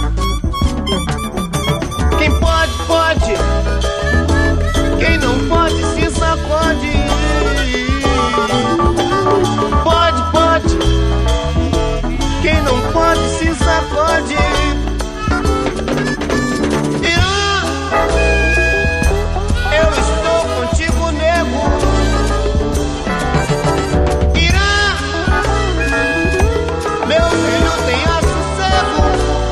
Quem pode, pode. Quem não pode, se sacode. Pode, pode. Quem não pode, se sacode. Irã, eu estou contigo, nego. Irã, meu filho tenha sossego.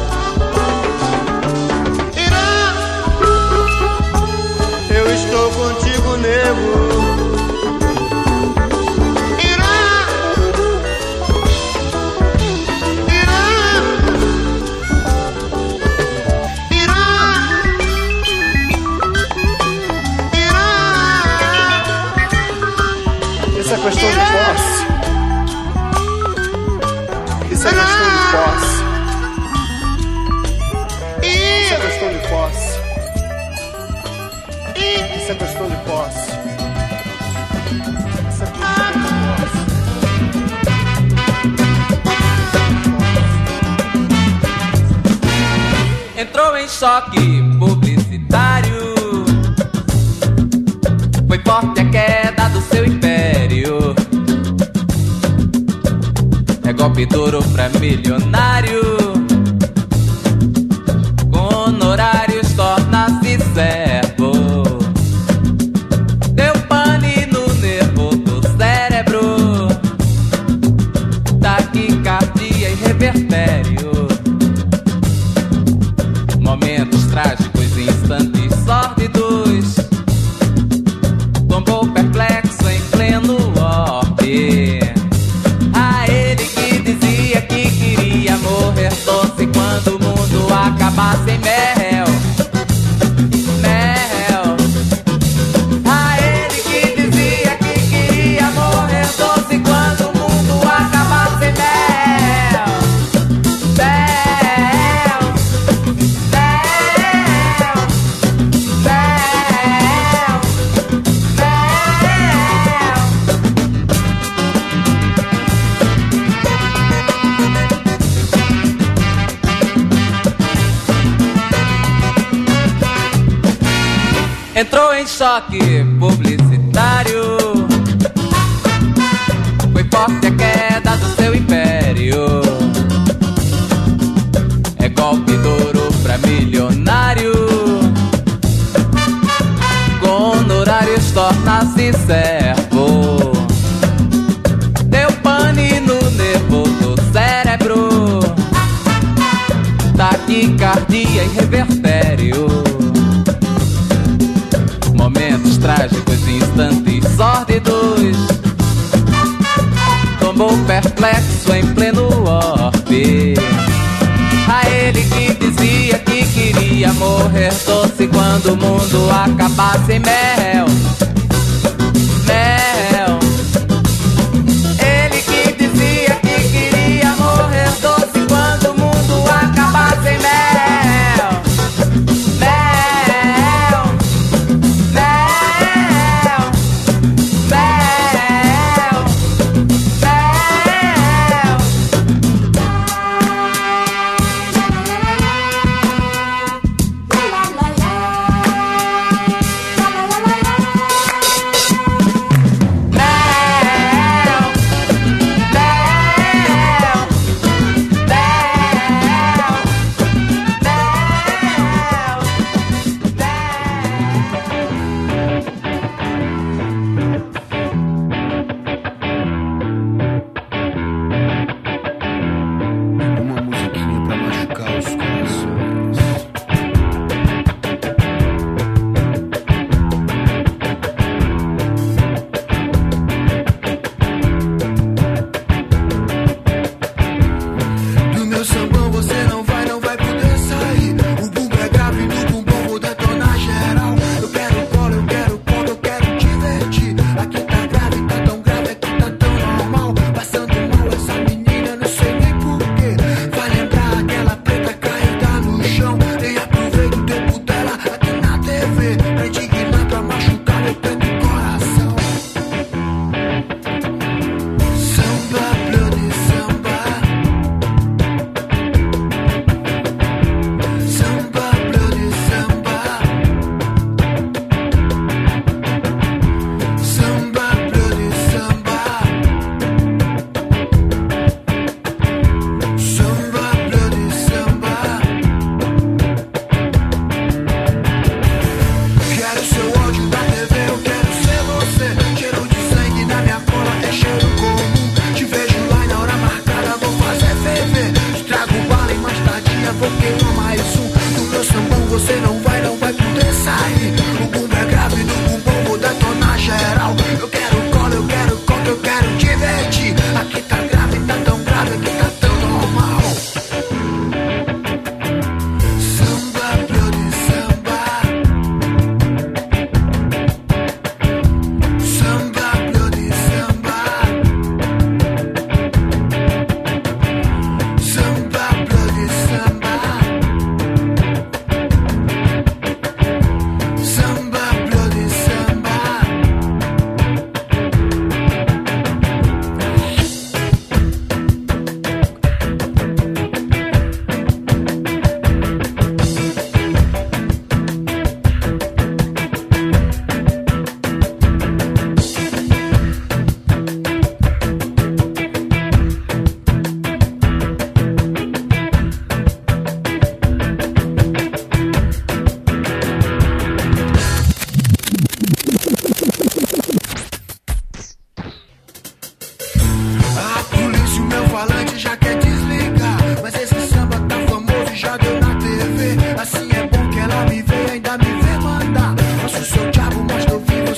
Estou contigo, nego. Irã, Irã, Irã, Irã. Isso é questão de posse. Isso é questão de posse. Isso é questão de posse. Isso é questão de posse. Isso é questão de posse. Entrou em choque publicitário. Foi forte a queda do seu império. É golpe duro pra milionário. Com honorários torna-se servo. Deu pane no nervo do cérebro. Taquicardia e revertério. Momentos trágicos, instantes sórdidos. Tombou perplexo em pleno orbe. A ele que dizia que queria morrer doce quando o mundo acabasse em mel. Mel. A ele que dizia que queria morrer doce quando o mundo acabasse em mel. Mel. Entrou em choque publicitário. Foi forte a queda do seu império. É golpe duro pra milionário. Com honorários torna-se servo. Deu pane no nervo do cérebro. Taquicardia e revertério. Momentos trágicos, instantes sórdidos. Tombou perplexo em pleno orbe. A ele que dizia que queria morrer doce quando o mundo acabasse em mel. Mel. Ele que dizia que queria morrer doce quando o mundo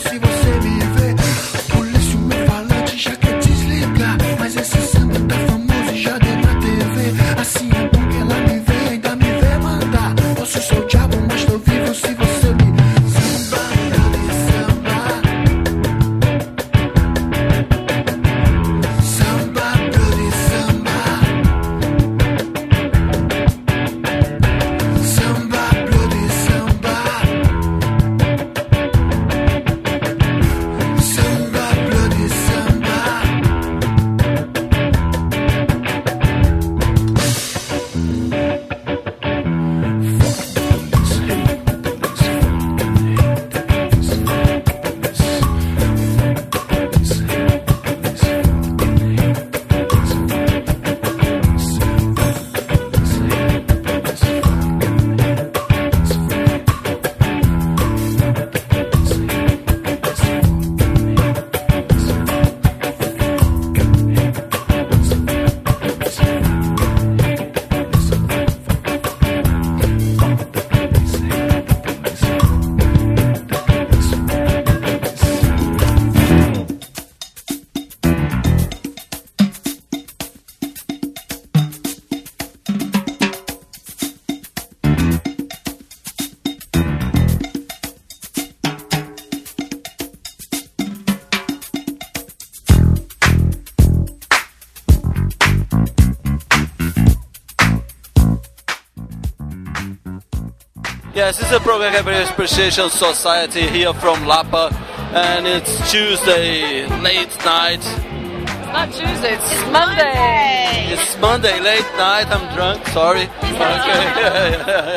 se você me vê. Polícia, o meu falante já quer desligar, mas esse samba tá famoso e já deu na T V. Assim é bom que ela me vê, ainda me vê mandar. Posso ser o diabo, mas tô vivo se você me samba, samba. Samba, bloody samba. Samba, bloody samba. Samba, bloody samba. Yes, this is a Program Appreciation Society here from Lapa, and it's Tuesday late night. It's not Tuesday, it's, it's Monday. It's Monday late night. I'm drunk. Sorry. Okay.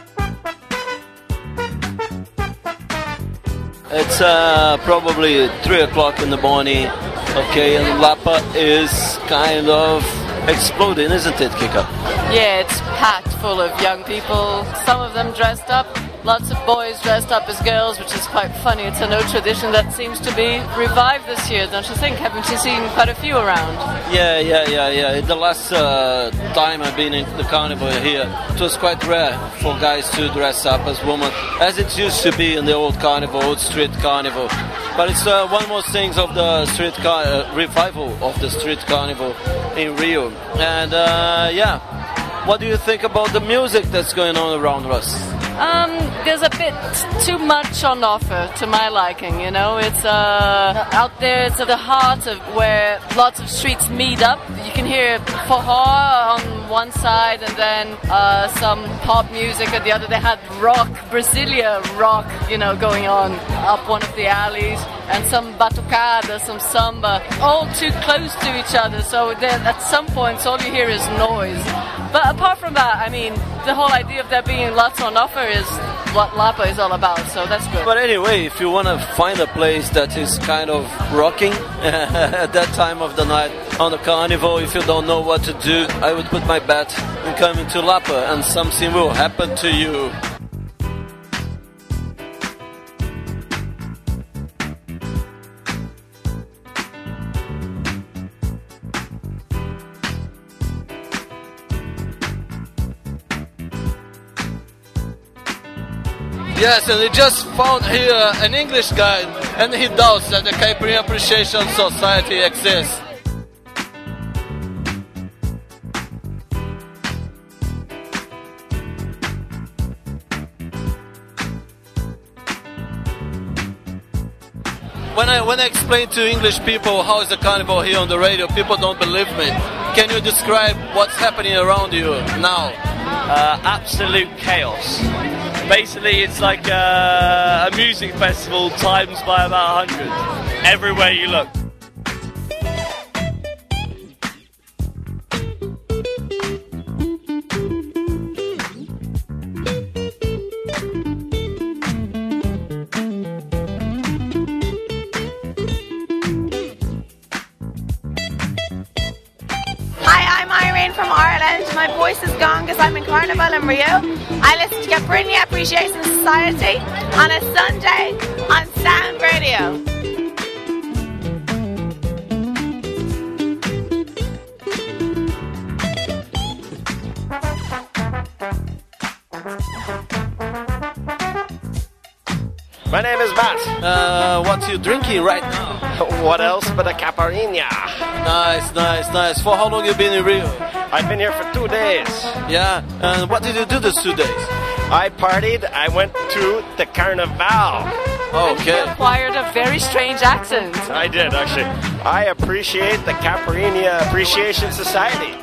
It's uh, probably three o'clock in the morning. Okay, and Lapa is kind of exploding, isn't it, Kika? Yeah, it's packed full of young people. Some of them dressed up. Lots of boys dressed up as girls, which is quite funny. It's an old tradition that seems to be revived this year, don't you think? Haven't you seen quite a few around? Yeah, yeah, yeah, yeah. The last uh, time I've been in the carnival here, it was quite rare for guys to dress up as women, as it used to be in the old carnival, old street carnival. But it's uh, one more thing of the street car- uh, revival of the street carnival in Rio. And uh, yeah, what do you think about the music that's going on around us? Um, there's a bit too much on offer to my liking, you know. It's uh, out there, it's at the heart of where lots of streets meet up. You can hear forró on one side and then uh, some pop music at the other. They had rock, Brasilia rock, you know, going on up one of the alleys, and some batucada, some samba, all too close to each other. So then at some points all you hear is noise. But apart from that, I mean, the whole idea of there being lots on offer is what Lapa is all about, so that's good. But anyway, if you want to find a place that is kind of rocking at that time of the night on the carnival, if you don't know what to do, I would put my bet in coming to Lapa and something will happen to you. Yes, and we just found here an English guy, and he doubts that the Caipirinha Appreciation Society exists. When I when I explain to English people how is the carnival here on the radio, people don't believe me. Can you describe what's happening around you now? Uh, absolute chaos. Basically, it's like a, a music festival times by about a hundred. Everywhere you look. From Ireland. My voice is gone because I'm in Carnival in Rio. I listen to Caipirinha Appreciation Society on a Sunday on Sound Radio. My name is Matt. Uh, what you drinking right now? What else but a caipirinha? Nice, nice, nice. For how long you been in Rio? I've been here for two days. Yeah, and what did you do these two days? I partied. I went to the Carnival. Okay. You acquired a very strange accent. I did, actually. I appreciate the Caipirinha Appreciation Society.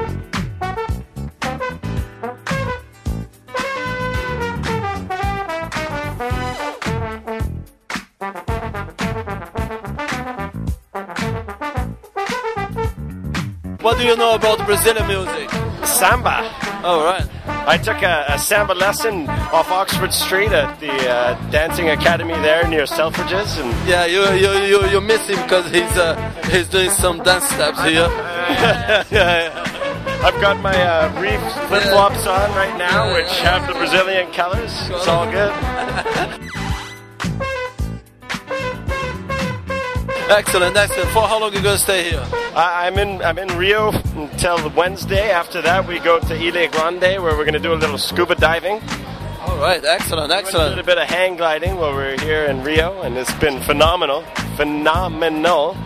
What do you know about Brazilian music? Samba. Oh, right. I took a, a samba lesson off Oxford Street at the uh, dancing academy there near Selfridges. And yeah, you you you, you miss him because he's uh, he's doing some dance steps here. yeah, yeah. I've got my uh, Reef flip flops on right now, which have the Brazilian colors. It's all good. Excellent, excellent. For how long are you going to stay here? I, I'm in I'm in Rio until Wednesday. After that, we go to Ilha Grande, where we're going to do a little scuba diving. All right, excellent, excellent. A little bit of hang gliding while we're here in Rio, and it's been phenomenal, phenomenal.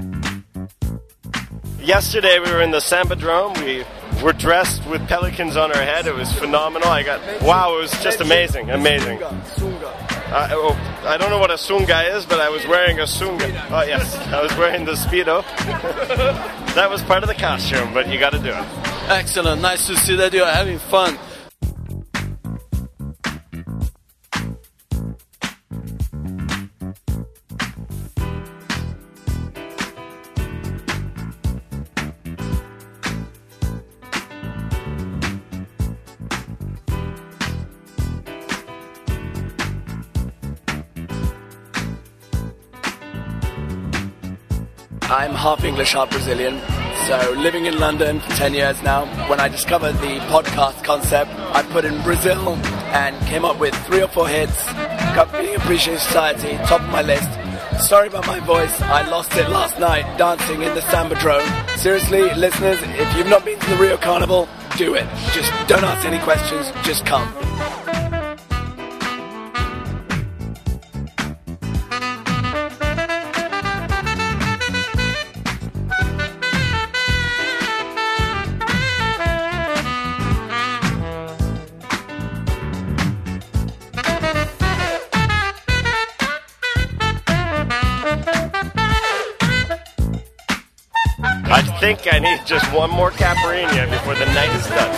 Yesterday, we were in the Sambadrome. We were dressed with pelicans on our head. It was phenomenal. I got wow, it was just amazing, amazing. Uh, oh, I don't know what a sunga is, but I was wearing a sunga. Oh yes, I was wearing the Speedo. That was part of the costume, but you got to do it. Excellent, nice to see that you're having fun. I'm half English, half Brazilian. So living in London for ten years now. When I discovered the podcast concept, I put in Brazil and came up with three or four hits. Caipirinha Appreciation Society, top of my list. Sorry about my voice, I lost it last night dancing in the Sambadrome. Seriously, listeners, if you've not been to the Rio Carnival, do it. Just don't ask any questions, just come. I think I need just one more caipirinha before the night is done.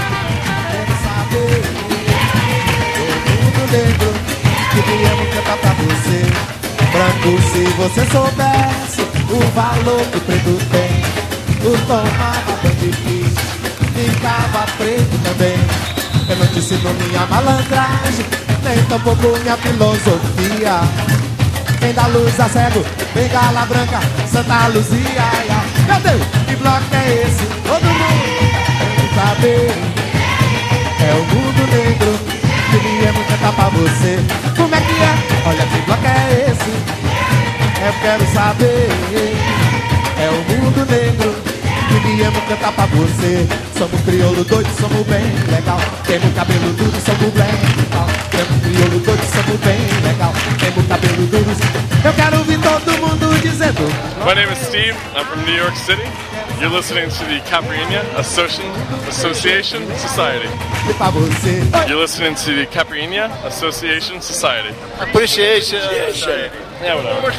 Queríamos cantar pra você, branco, se você soubesse o valor que o preto tem. O tomava banho difícil, ficava preto também. Eu não te ensino minha malandragem, nem tampouco minha filosofia. Quem dá luz a cego, bengala branca, Santa Luzia. Meu Deus, que bloco é esse? Todo mundo quer saber. É o mundo negro, queríamos cantar pra você. Como é que é? Olha que bloco é esse? Eu quero saber. É o mundo negro, queríamos cantar pra você. Somos crioulo doido, somos bem legal. Temos cabelo duro, somos bem legal. Temos crioulo doido, somos bem legal. Temos cabelo duro. Eu quero ouvir todo mundo dizendo. My name is Steve, I'm from New York City. You're listening to the Caipirinha Association, Association Society. You're listening to the Caipirinha Association Society. Appreciation. Yeah, whatever.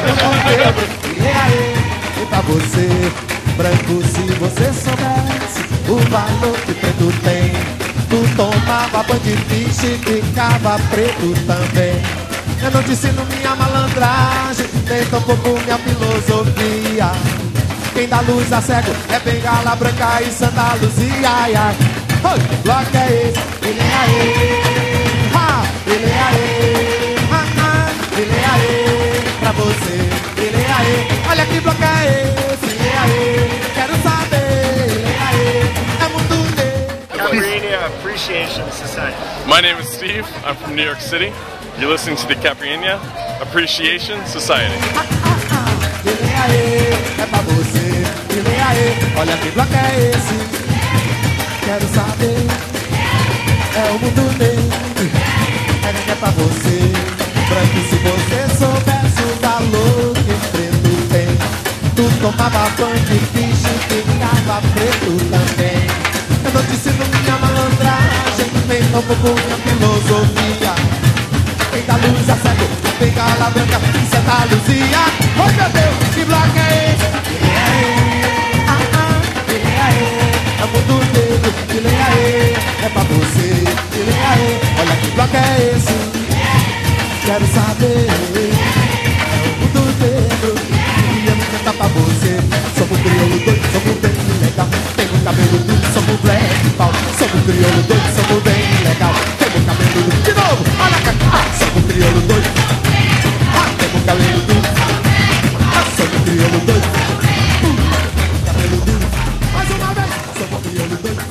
E pra você, branco, se você soubesse o valor que preto tem. Tu tomava banho de ficha e ficava preto também. Eu não te ensino minha malandragem, nem tampouco minha filosofia. Quem dá luz a cego é bengala branca e Santa Luzia. Ai, ai. Oi, bloco é esse? Ele é aê. Ha, ele é aê. Ha, ha, ele é aê. Pra você, ele é aê. Olha que bloco é esse? Ele é aê. Quero saber, ele é aê. É mundo negro. Caipirinha Appreciation Society. My name is Steve, I'm from New York City. You're listening to the Caipirinha Appreciation Society. Ele é aê, é pra você. Ele é aê, olha que bloco é esse? Quero saber. É o mundo negro, é que é pra você. branco. Se você soubesse o valor que preto tem, tu tomava banho de bicho e ficava preto também. Eu não te ensino minha malandragem, nem tampouco minha filosofia. Quem dá luz é cego, quem cala branca, isso é da Luzia. Oi meu Deus, que bloco é esse? Ah, ah, é mundo negro, que lei aê, é pra você, que lei aê. Olha que bloco é esse? Quero saber. É o mundo negro, queria me cantar pra você. Somos crioulo doido, somos bem legal. Temos cabelo duro, somos black pau. Somos crioulo doido, somos bem legal. Temos cabelo duro, de novo, olha cá. Ah, somos crioulo doido. Ah, temos cabelo duro. Ah, somos crioulo doido. Uh, cabelo duro. Mais uma vez, somos crioulo doido.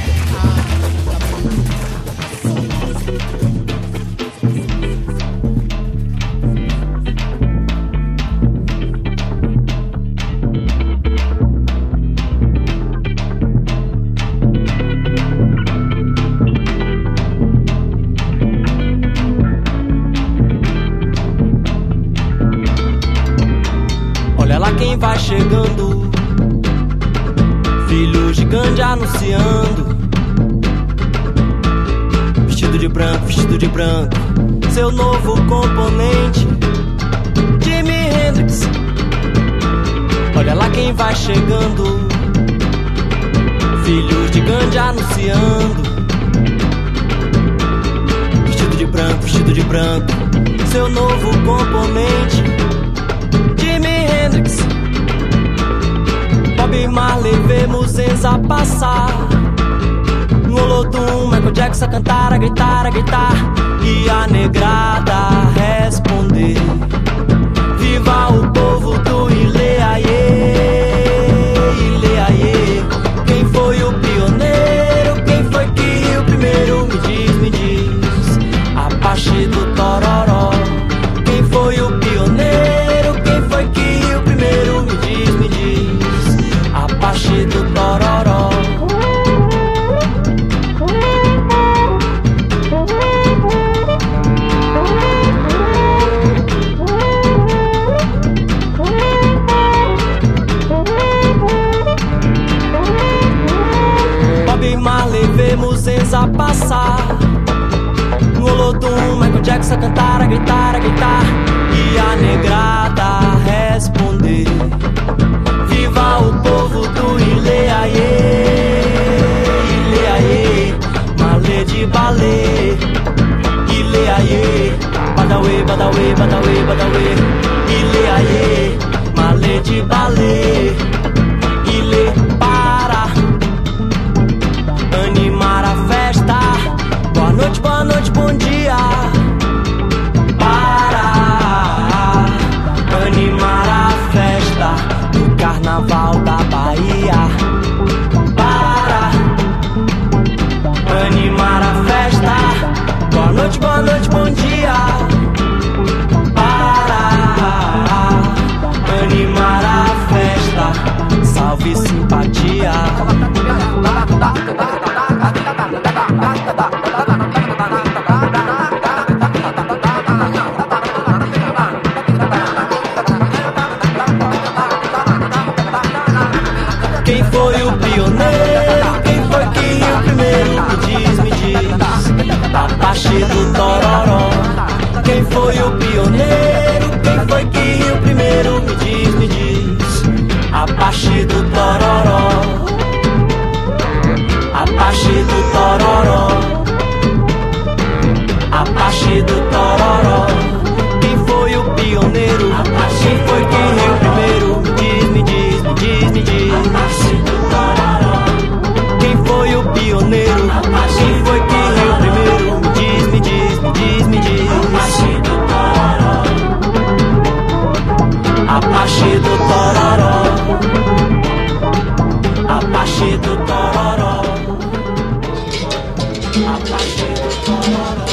Quem vai chegando, filho gigante anunciando, vestido de branco, vestido de branco, seu novo componente, Jimi Hendrix. Olha lá quem vai chegando, filho gigante anunciando, vestido de branco, vestido de branco, seu novo componente, Jimi Hendrix. Bob Marley vemos Enza passar, no Olodum, Michael Jackson a cantar, a gritar, a gritar, e a negrada responder: viva o povo do Ileaie, Ileaie. Quem foi o pioneiro? Quem foi que riu primeiro? Me diz, me diz, Apache do Tororó. Quem foi o pioneiro? Quem foi que riu primeiro? Me diz, me diz, Apache do Tororó. Bob Marley vemos Enza passar, no Olodum, Michael Jackson a cantar, a gritar, a gritar, e a negrada responder: viva o povo do Ileaie, Ileaie. Malê de balê, Ileaie. Badawi, badawi, badawi, badawi, Ileaie. Malê de balê, Ile. Para animar a festa. Boa noite, boa noite, bom dia. Para animar a festa do Carnaval da Bahia. Para animar a festa. Boa noite, boa noite, bom dia. Para animar a festa. Salve simpatia. Quem foi o pioneiro? Quem foi que riu primeiro? Me diz, me diz, Apache do Tororó. Quem foi o pioneiro? Quem foi que riu primeiro? Me diz, me diz, Apache do Tororó. Apache do Tororó. Apache do Tororó. Quem foi o pioneiro? Quem foi que riu primeiro? Me diz, me diz, me diz, me diz, Apache do Tororó. Quem foi o pioneiro? Quem foi que riu primeiro? Me diz, me diz, me diz, me diz, Apache do Tororó. Apache do Tororó. Apache do Tororó. Apache do Tororó.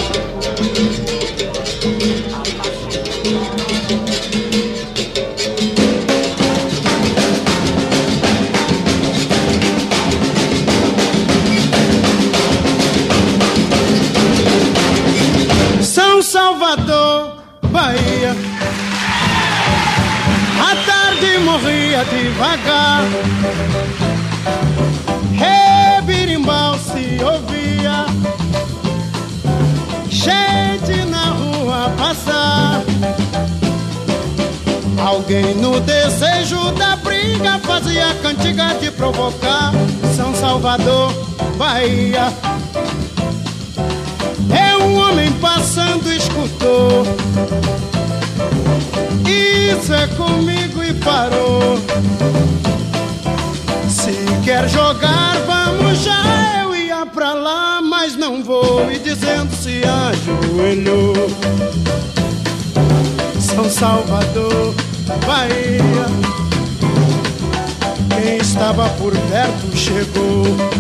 São Salvador, ia devagar. Rebirimbau se ouvia, gente na rua passar. Alguém no desejo da briga fazia cantiga de provocar. São Salvador, Bahia. É um homem passando, escutou. Isso é comigo e parou. Se quer jogar, vamos já. Eu ia pra lá, mas não vou. E dizendo se ajoelhou. São Salvador, Bahia. Quem estava por perto chegou.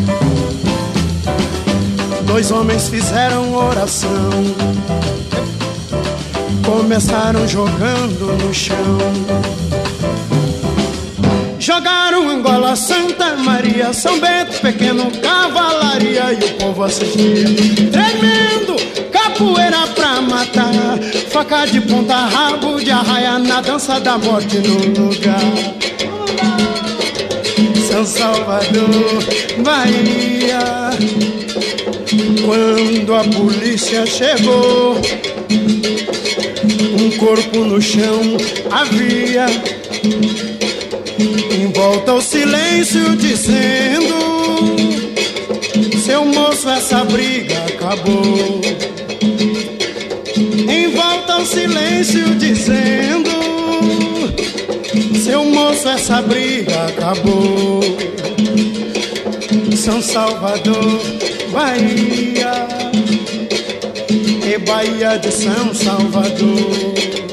Dois homens fizeram oração. Começaram jogando no chão. Jogaram Angola, Santa Maria, São Bento, Pequeno, Cavalaria. E o povo assistia, tremendo, capoeira pra matar. Faca de ponta, rabo de arraia, na dança da morte no lugar. São Salvador, Bahia. Quando a polícia chegou, um corpo no chão havia. Em volta o silêncio dizendo: seu moço, essa briga acabou. Em volta o silêncio dizendo: seu moço, essa briga acabou. São Salvador, Bahia. E Bahia de São Salvador.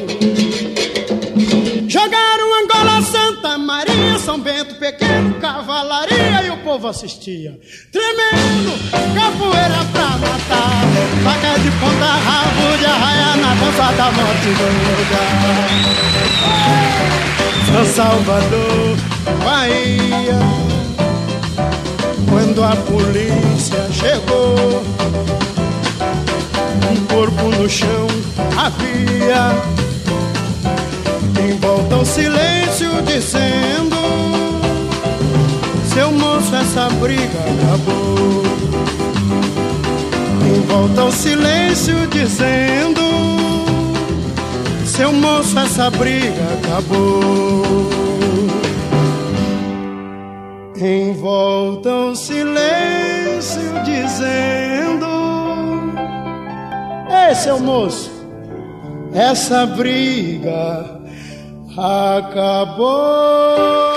Jogaram Angola, Santa Maria, São Bento, Pequeno, Cavalaria. E o povo assistia, tremendo, capoeira pra matar. Faca de ponta, rabo de arraia, na dança da morte do lugar. São Salvador, Bahia. Quando a polícia chegou, um corpo no chão havia. Em volta o silêncio dizendo: seu moço, essa briga acabou. Em volta o silêncio dizendo: seu moço, essa briga acabou. Em volta o silêncio dizendo: ei, seu moço, essa briga acabou.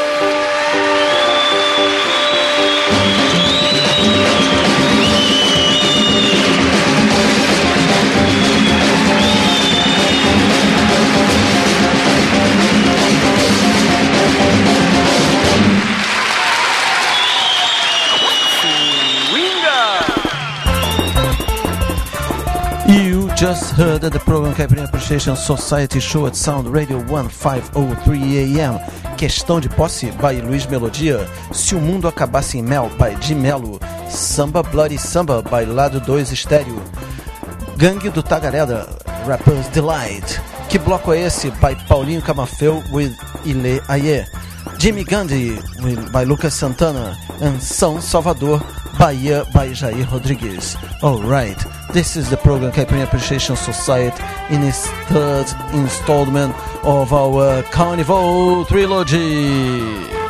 Just heard the program Caipirinha Appreciation Society Show at Sound Radio fifteen oh three A M. Questão de Posse, by Luiz Melodia. Se o Mundo Acabasse em Mel, by Jim Melo. Samba Bloody Samba, by Lado dois Estéreo. Gangue do Tagarela, Rapper's Delight. Que bloco é esse? By Paulinho Camafeu with Ile Aie. Jimmy Gandhi with, by Lucas Santana. And São Salvador, Bahia, by Jair Rodrigues. Alright, this is the program Caipirinha Appreciation Society in its third installment of our Carnival Trilogy.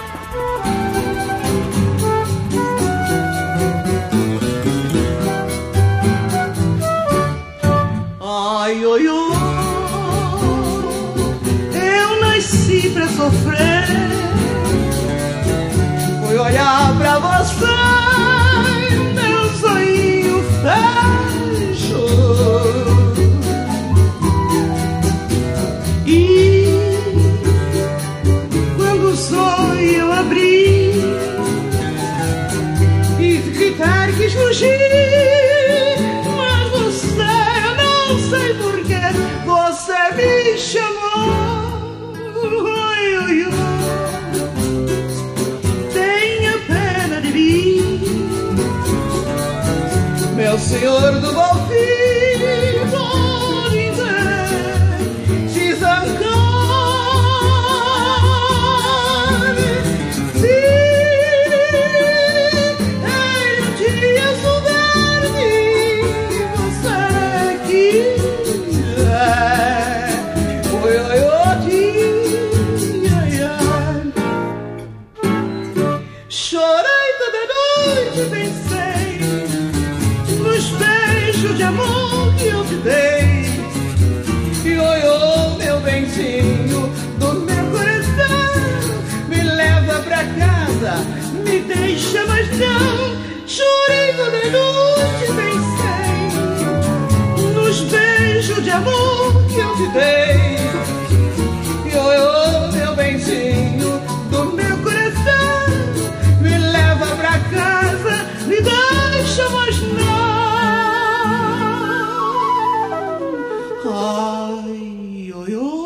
Ai, oi, oi, eu nasci pra sofrer. Fui olhar pra você, meu sonho fechou. E quando o sonho abri e gritar quis fugir, mas você, eu não sei porquê, você me chamou. Oi, oi, oi. Meu senhor do Golfinho, pode dizer, se zangar. oh, dia, ai, ai. Chorei toda noite, pensei nos beijos de amor que eu te dei. E oi, oh, meu benzinho do meu coração, me leva pra casa, me deixa, mas não. Chorei toda noite, pensei nos beijos de amor que eu te dei. E oi, oh, meu benzinho do meu coração, me leva pra casa, me deixa, mas não. Ai, oi, oh,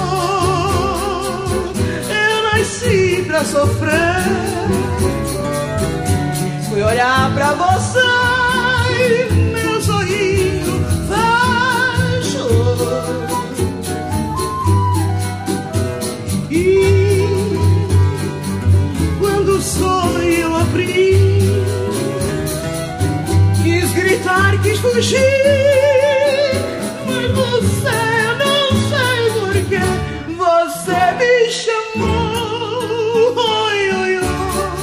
eu nasci pra sofrer. Fui olhar pra você e meu sorriso fechou. E quando o sonho eu abri, quis gritar, quis fugir, mas você, não sei porquê, você me chamou. Oi, oi, oi.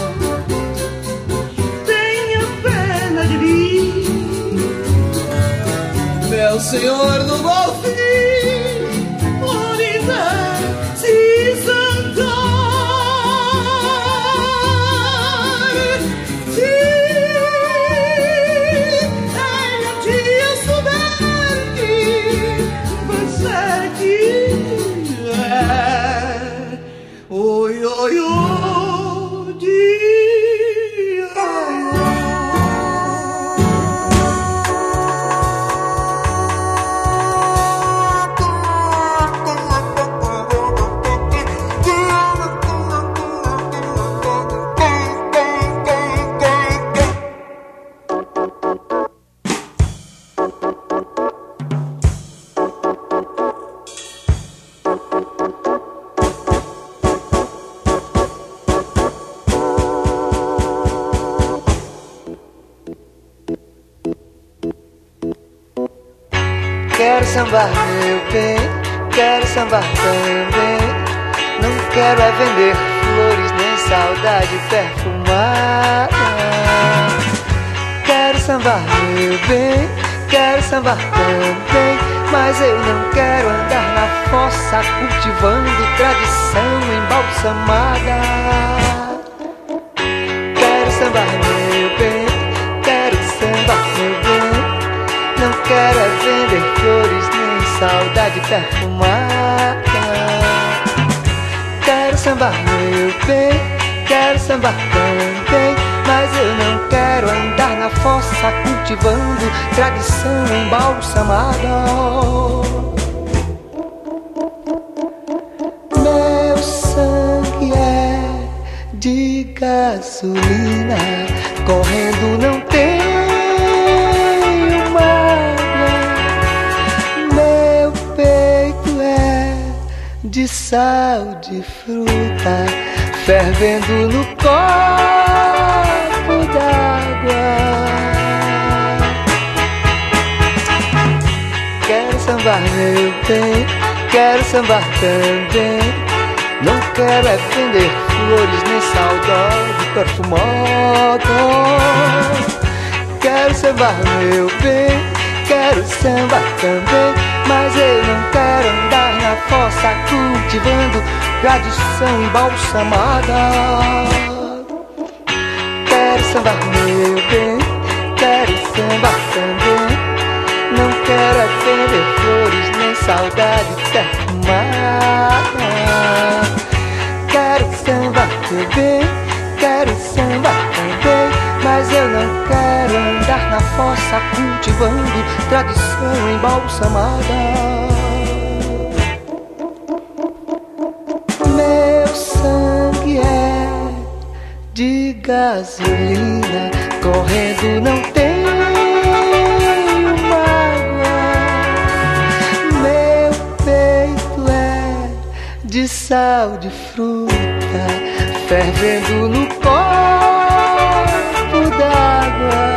Meu senhor do golfinho, onde vai se zangar? Se ele um dia souber que você aqui é, oi, oi, oi, dia, ai, ai. Quero sambar, meu bem, quero sambar também. Não quero é vender flores nem saudade perfumada. Quero sambar, meu bem, quero sambar também, mas eu não quero andar na fossa cultivando tradição embalsamada. Quero sambar, meu bem, quero sambar, meu bem. Não quero é vender flores nem saudade perfumada. Quero sambar, meu bem, quero sambar também, mas eu não quero andar na fossa cultivando tradição embalsamada. Meu sangue é de gasolina, correndo não tem de sal de fruta, fervendo no copo d'água. Quero sambar, meu bem, quero sambar também. Não quero é vender flores nem saudade perfumada. Quero sambar, meu bem, quero sambar também, mas eu não quero andar na fossa cultivando tradição embalsamada. Quero sambar, meu bem, quero sambar também. Não quero é vender flores nem saudade perfumada. Quero sambar, meu bem, quero sambar também, mas eu não quero andar na fossa cultivando tradição embalsamada. Meu sangue é de gasolina, correndo não tem mágoa. Meu peito é de sal de fruta, fervendo no copo d'água.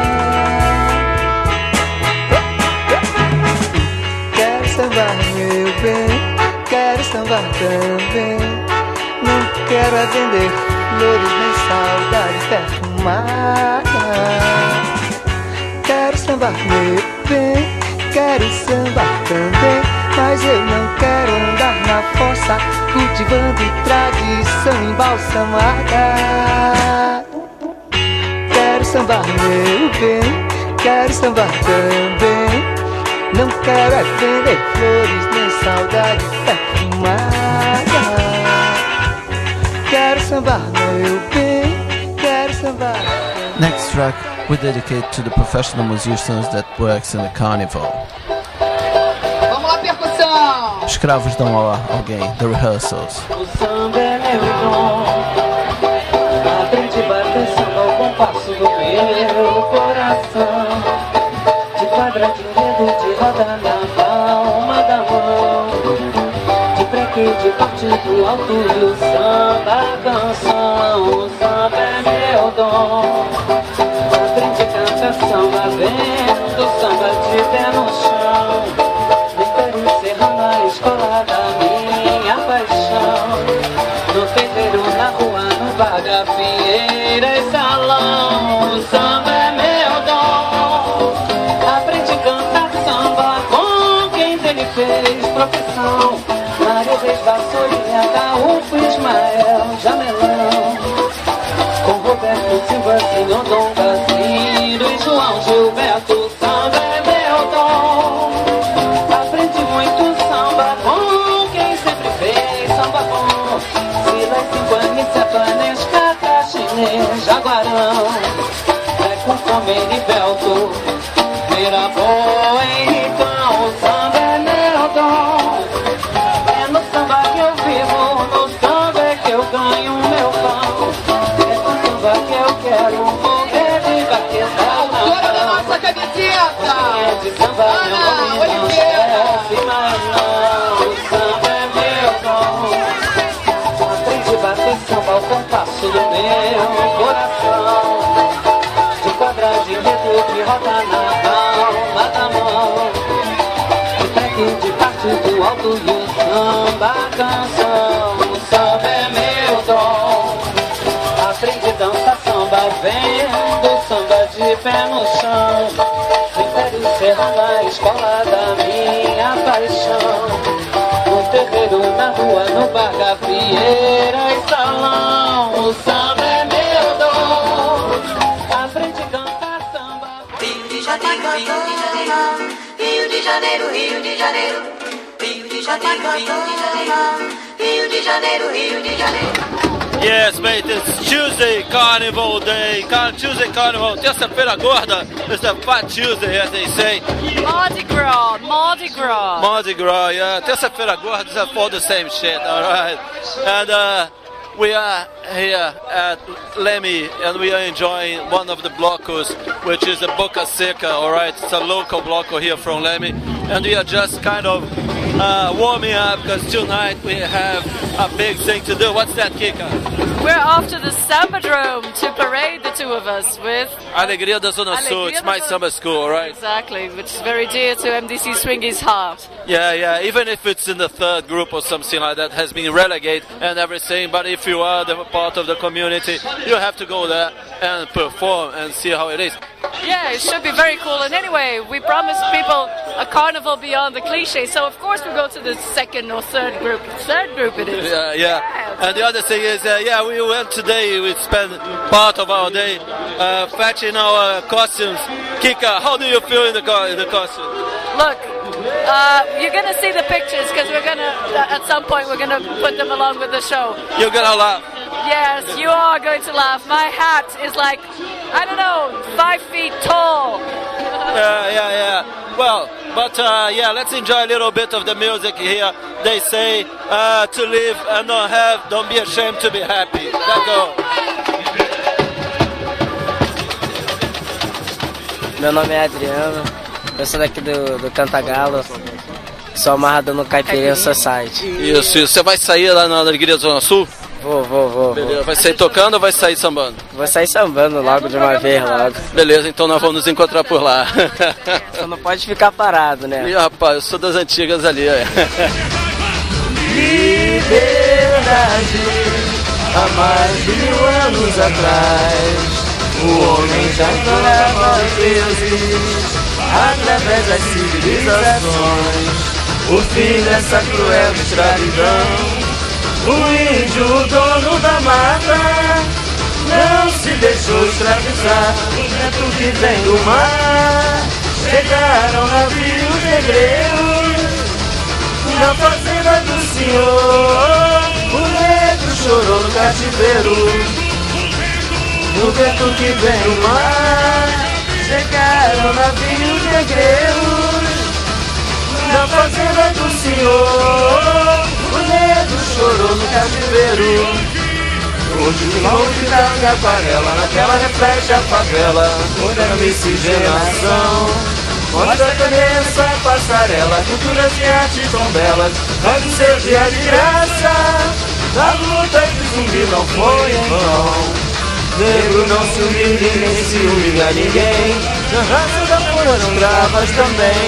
Quero sambar, meu bem, quero sambar também. Não quero é vender flores nem saudade perfumada. Quero sambar, meu bem, quero sambar também. Mas eu não quero andar na fossa cultivando tradição embalsamada. Quero sambar, meu bem, quero sambar também. Não quero é vender flores nem saudade perfumada. Quero sambar, meu bem, quero sambar. Next track we dedicate to the professional musicians that works in the carnival. Vamos lá, percussão! Escravos dão a alguém, the rehearsals. O samba é meu dom. Aprende a bater samba ao compasso do meu coração. De quadradinho de roda na palma da mão. De preque de partido alto e o samba a canção. O samba é meu dom. Aprende a cantar samba vendo samba de pé no chão. Espero encerrar na escola da minha paixão. No terreiro, na rua, no bar, gafieira e salão. O samba é meu dom. Aprende a cantar samba com quem dele fez profissão. Mário Reis, Vassourinha, Caúfo, Ismael, Jamelão. Com Roberto Silva, Senhor Dom Casiro e João Gilberto. O samba é meu dom. Aprendi muito samba com quem sempre fez samba bom. Silas, Silvane, Cepanesca, Caxinês, Jaguarão. É com Fome e Belto, Miraboa, Henricão. O samba é meu dom. É no samba que eu vivo, no samba é que eu ganho meu pão. É no samba que eu quero morrer de baqueta. Autora da nossa camiseta! É de samba Ana Oliveira! Mas não, o samba é meu dom. Aprendi a bater samba ao compasso do meu coração. De quadradinho de roda na palma da mão. De treque de partido alto e o samba a canção. O samba é meu dom. Aprendi a dançar samba vendo samba de pé no chão. Império Serra na escola da minha paixão. No terreiro, na rua, no bar, gafieira e salão. O samba é meu dom. Aprendi a cantar samba. Rio de Janeiro, Rio de Janeiro, Rio de Janeiro, Rio de Janeiro, Rio de Janeiro, Rio de Janeiro, Rio de Janeiro. Yes, mate, it's Tuesday Carnival Day. Car- Tuesday Carnival, terça-feira gorda. It's a Fat Tuesday, as they say. Mardi Gras, Mardi Gras. Mardi Gras, yeah. Terça-feira gorda is all the same shit, alright? And uh, we are here at Lemmy and we are enjoying one of the blocos, which is the Boca Seca, alright? It's a local bloco here from Lemmy. And we are just kind of uh, warming up because tonight we have a big thing to do. What's that, Kika? We're off to the Sambadrome to parade, the two of us, with Alegria da Zona Sul. It's my summer school, right? Exactly, which is very dear to M D C Swingy's heart. Yeah, yeah. Even if it's in the third group or something like that, has been relegated and everything. But if you are the part of the community, you have to go there and perform and see how it is. Yeah, it should be very cool. And anyway, we promised people a carnival beyond the cliche, so of course we go to the second or third group. Third group it is. Yeah, yeah. And the other thing is, uh, yeah, we went today, we spent part of our day uh, fetching our costumes. Kika, how do you feel in the, co- in the costume? Look, uh, you're going to see the pictures because we're going to, uh, at some point, we're going to put them along with the show. You're going to laugh. Yes, you are going to laugh. My hat is like, I don't know, five feet tall. Yeah, yeah, yeah. Well, but uh, yeah, let's enjoy a little bit of the music here. They say uh, to live and not have, don't be ashamed to be happy. Let's go. Meu nome é Adriano, eu sou daqui do, do Cantagalo, sou amarrado no Caipirinha Society. Isso, isso. Você vai sair lá na Alegria Zona Sul? Vou, vou, vou. Beleza. vou. Vai sair tocando ou vai sair sambando? Vou sair sambando logo de uma vez, logo. Beleza, então nós vamos nos encontrar por lá. Só não pode ficar parado, né? Ih, rapaz, eu sou das antigas ali, ó. humanidade. Há mais de mil anos atrás, o homem já adorava os deuses através das civilizações. O fim dessa cruel escravidão, o índio, o dono da mata, não se deixou escravizar. O vento que vem do mar, chegaram navios negreiros na fazenda do senhor. O negro chorou no cativeiro. No vento que vem do mar, chegaram navios negreiros na fazenda do senhor. O negro chorou no cativeiro. Hoje o limão de tanga aquarela, naquela reflete a favela. Moderna miscigenação mostra a cabeça, a passarela, culturas e artes tão belas. Faz o seu dia de graça, a luta de zumbi não foi em vão. Negro não se humilha, nem se humilha ninguém. Na raça da foram bravas também.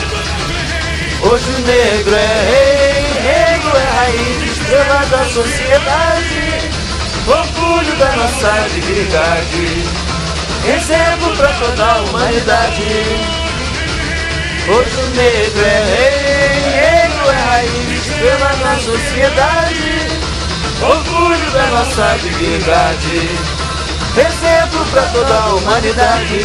Hoje o negro é rei, negro é raiz, estrela da sociedade, orgulho da nossa dignidade, exemplo pra toda a humanidade. Hoje o negro é rei, negro é raiz, estrela da sociedade, orgulho da nossa dignidade, exemplo pra toda a humanidade.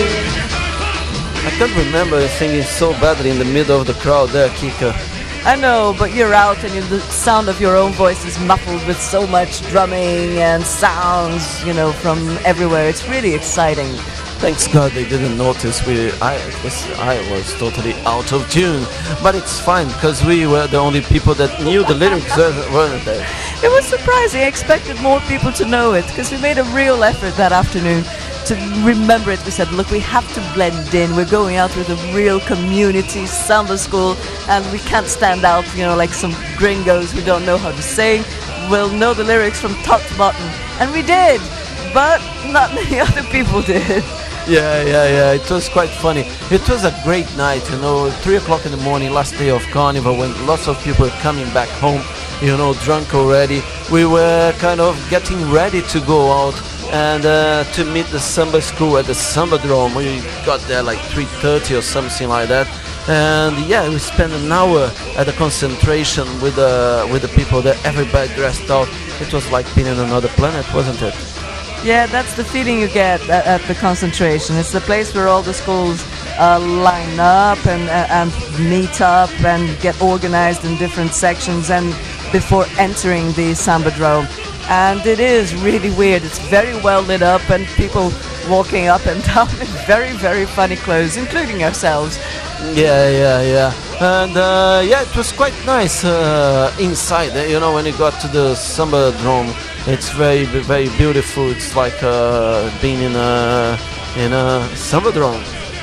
I can't remember singing so badly in the middle of the crowd there, Kika. I know, but you're out and you, the sound of your own voice is muffled with so much drumming and sounds, you know, from everywhere. It's really exciting. Thanks God they didn't notice. We, I was, I was totally out of tune, but it's fine because we were the only people that knew the lyrics, weren't they? It was surprising. I expected more people to know it because we made a real effort that afternoon to remember it. We said, look, we have to blend in. We're going out with a real community samba school, and we can't stand out, you know, like some gringos who don't know how to sing. We'll know the lyrics from top to bottom, and we did, but not many other people did. Yeah, yeah, yeah. It was quite funny. It was a great night, you know, three o'clock in the morning, last day of Carnival, when lots of people were coming back home, you know, drunk already. We were kind of getting ready to go out and uh, to meet the Samba school at the Sambadrome. We got there like three thirty or something like that. And yeah, we spent an hour at the concentration with the, with the people there, everybody dressed out. It was like being on another planet, wasn't it? Yeah, that's the feeling you get at, at the concentration. It's the place where all the schools uh, line up and, uh, and meet up and get organized in different sections and before entering the Sambadrome. And it is really weird. It's very well lit up and people walking up and down in very, very funny clothes, including ourselves. Yeah, yeah, yeah. And uh, yeah, it was quite nice uh, inside. You know, when you got to the Sambadrome, it's very, very beautiful. It's like uh, being in a in a Sambadrome.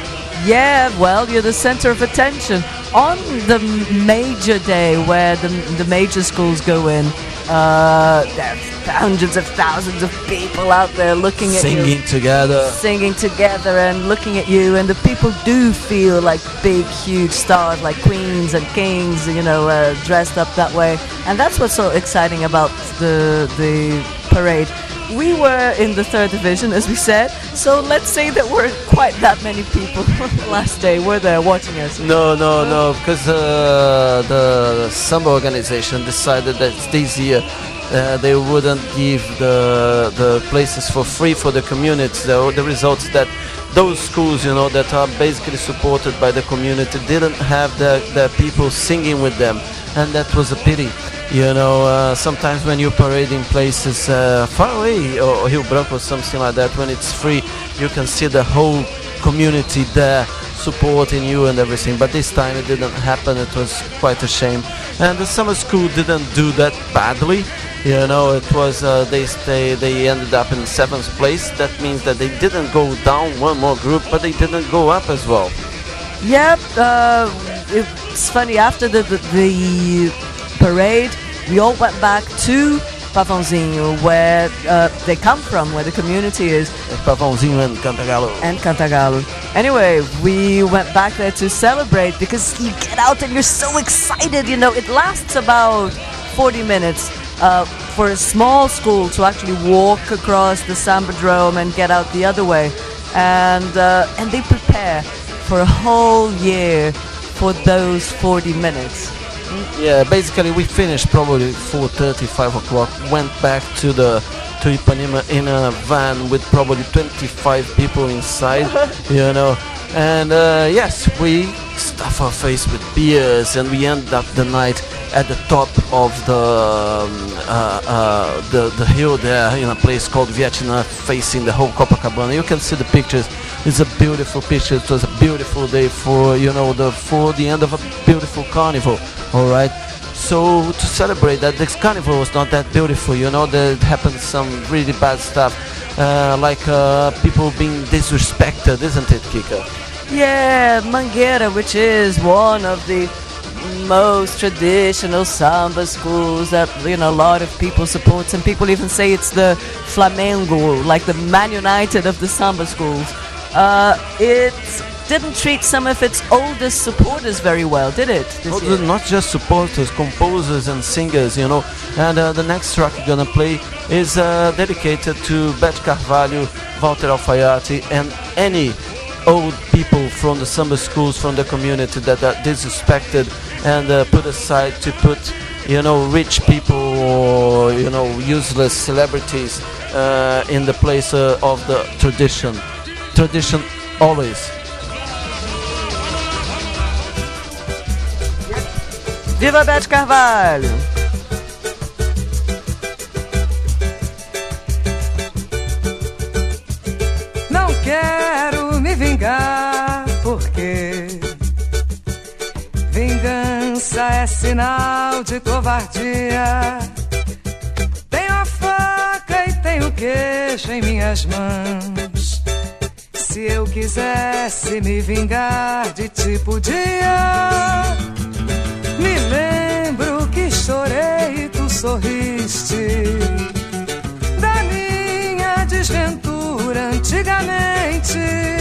Yeah, well, you're the center of attention on the major day where the the major schools go in. Uh, there are hundreds of thousands of people out there looking at you, singing together, singing together, and looking at you. And the people do feel like big, huge stars, like queens and kings, you know, uh, dressed up that way. And that's what's so exciting about the the parade. We were in the third division, as we said, so let's say there weren't quite that many people last day were there watching us. No, no, no, because uh, the Samba organization decided that this year uh, they wouldn't give the the places for free for the community. The, the results that those schools, you know, that are basically supported by the community didn't have the, the people singing with them, and that was a pity. You know, uh, sometimes when you parade in places uh, far away, or Rio Branco or something like that, when it's free, you can see the whole community there supporting you and everything. But this time it didn't happen. It was quite a shame. And the summer school didn't do that badly. You know, it was uh, they stay, they ended up in seventh place. That means that they didn't go down one more group, but they didn't go up as well. Yep, uh, it's funny. After the the, the parade, we all went back to Pavãozinho, where uh, they come from, where the community is. Pavãozinho and Cantagalo. And Cantagalo. Anyway, we went back there to celebrate because you get out and you're so excited. You know, it lasts about forty minutes. Uh, for a small school to actually walk across the Sambadrome and get out the other way. And uh, and they prepare for a whole year for those forty minutes. Yeah, basically we finished probably four thirty, five o'clock, went back to the to Ipanema in a van with probably twenty-five people inside, you know. And uh, yes, we stuff our face with beers, and we end up the night at the top of the um, uh, uh, the the hill there in a place called Vietnam, facing the whole Copacabana. You can see the pictures. It's a beautiful picture. It was a beautiful day for you know the for the end of a beautiful carnival. All right. So to celebrate that, this carnival was not that beautiful. You know, there happened some really bad stuff, uh, like uh, people being disrespected, isn't it, Kika? Yeah, Mangueira, which is one of the most traditional samba schools that you know a lot of people support. Some people even say it's the Flamengo, like the Man United of the samba schools. Uh, it didn't treat some of its oldest supporters very well, did it? This year? Not just supporters, composers and singers, you know. And uh, the next track we're gonna play is uh, dedicated to Beth Carvalho, Walter Alfaiate, and any old people from the samba schools, from the community that are disrespected and uh, put aside to put, you know, rich people or, you know, useless celebrities uh, in the place uh, of the tradition. Tradition always. Viva Beth Carvalho! Não quero me vingar, porque vingança é sinal de covardia. Tenho a faca e tenho o queijo em minhas mãos. Se eu quisesse me vingar de ti, podia. Me lembro que chorei e tu sorriste da minha desventura antigamente.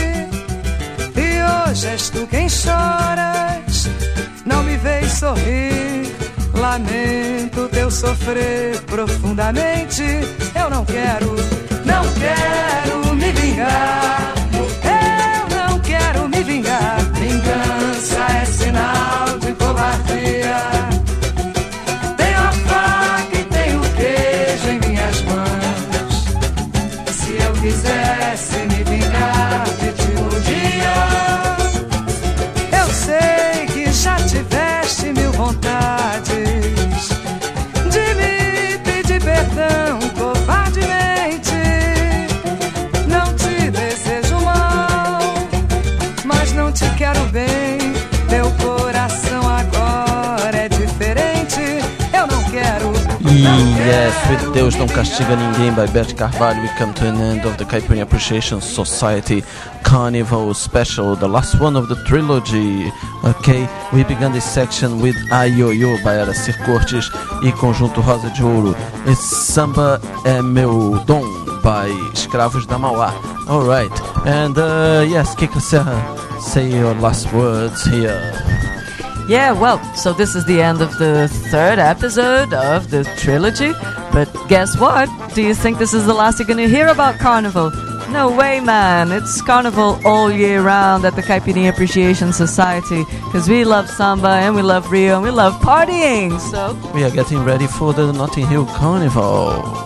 E hoje és tu quem choras, não me vês sorrir. Lamento teu sofrer profundamente. Eu não quero, não quero me vingar. Eu não quero me vingar. Vingança é sinal de covardia. Tenho a faca e tenho o queijo em minhas mãos. Se eu quisesse me vingar de ti um dia, eu sei que já tiveste mil vontades de me pedir perdão covardemente. Não te desejo mal, mas não te quero bem. Teu coração agora é diferente. Eu não quero. Yes, with Deus Não Castiga Ninguém by Beth Carvalho, we come to an end of the Caipirinha Appreciation Society Carnival Special, the last one of the trilogy. Okay, we began this section with Aioio by Aracir Cortes e Conjunto Rosa de Ouro. It's Samba é Meu Dom by Escravos da Mauá. Alright, and uh, yes, Kika Serra, say your last words here. Yeah, well, so this is the end of the third episode of the trilogy. But guess what? Do you think this is the last you're going to hear about Carnival? No way, man. It's Carnival all year round at the Caipirinha Appreciation Society. Because we love samba and we love Rio and we love partying. So we are getting ready for the Notting Hill Carnival.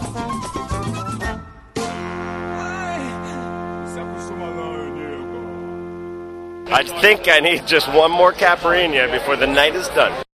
I think I need just one more caipirinha before the night is done.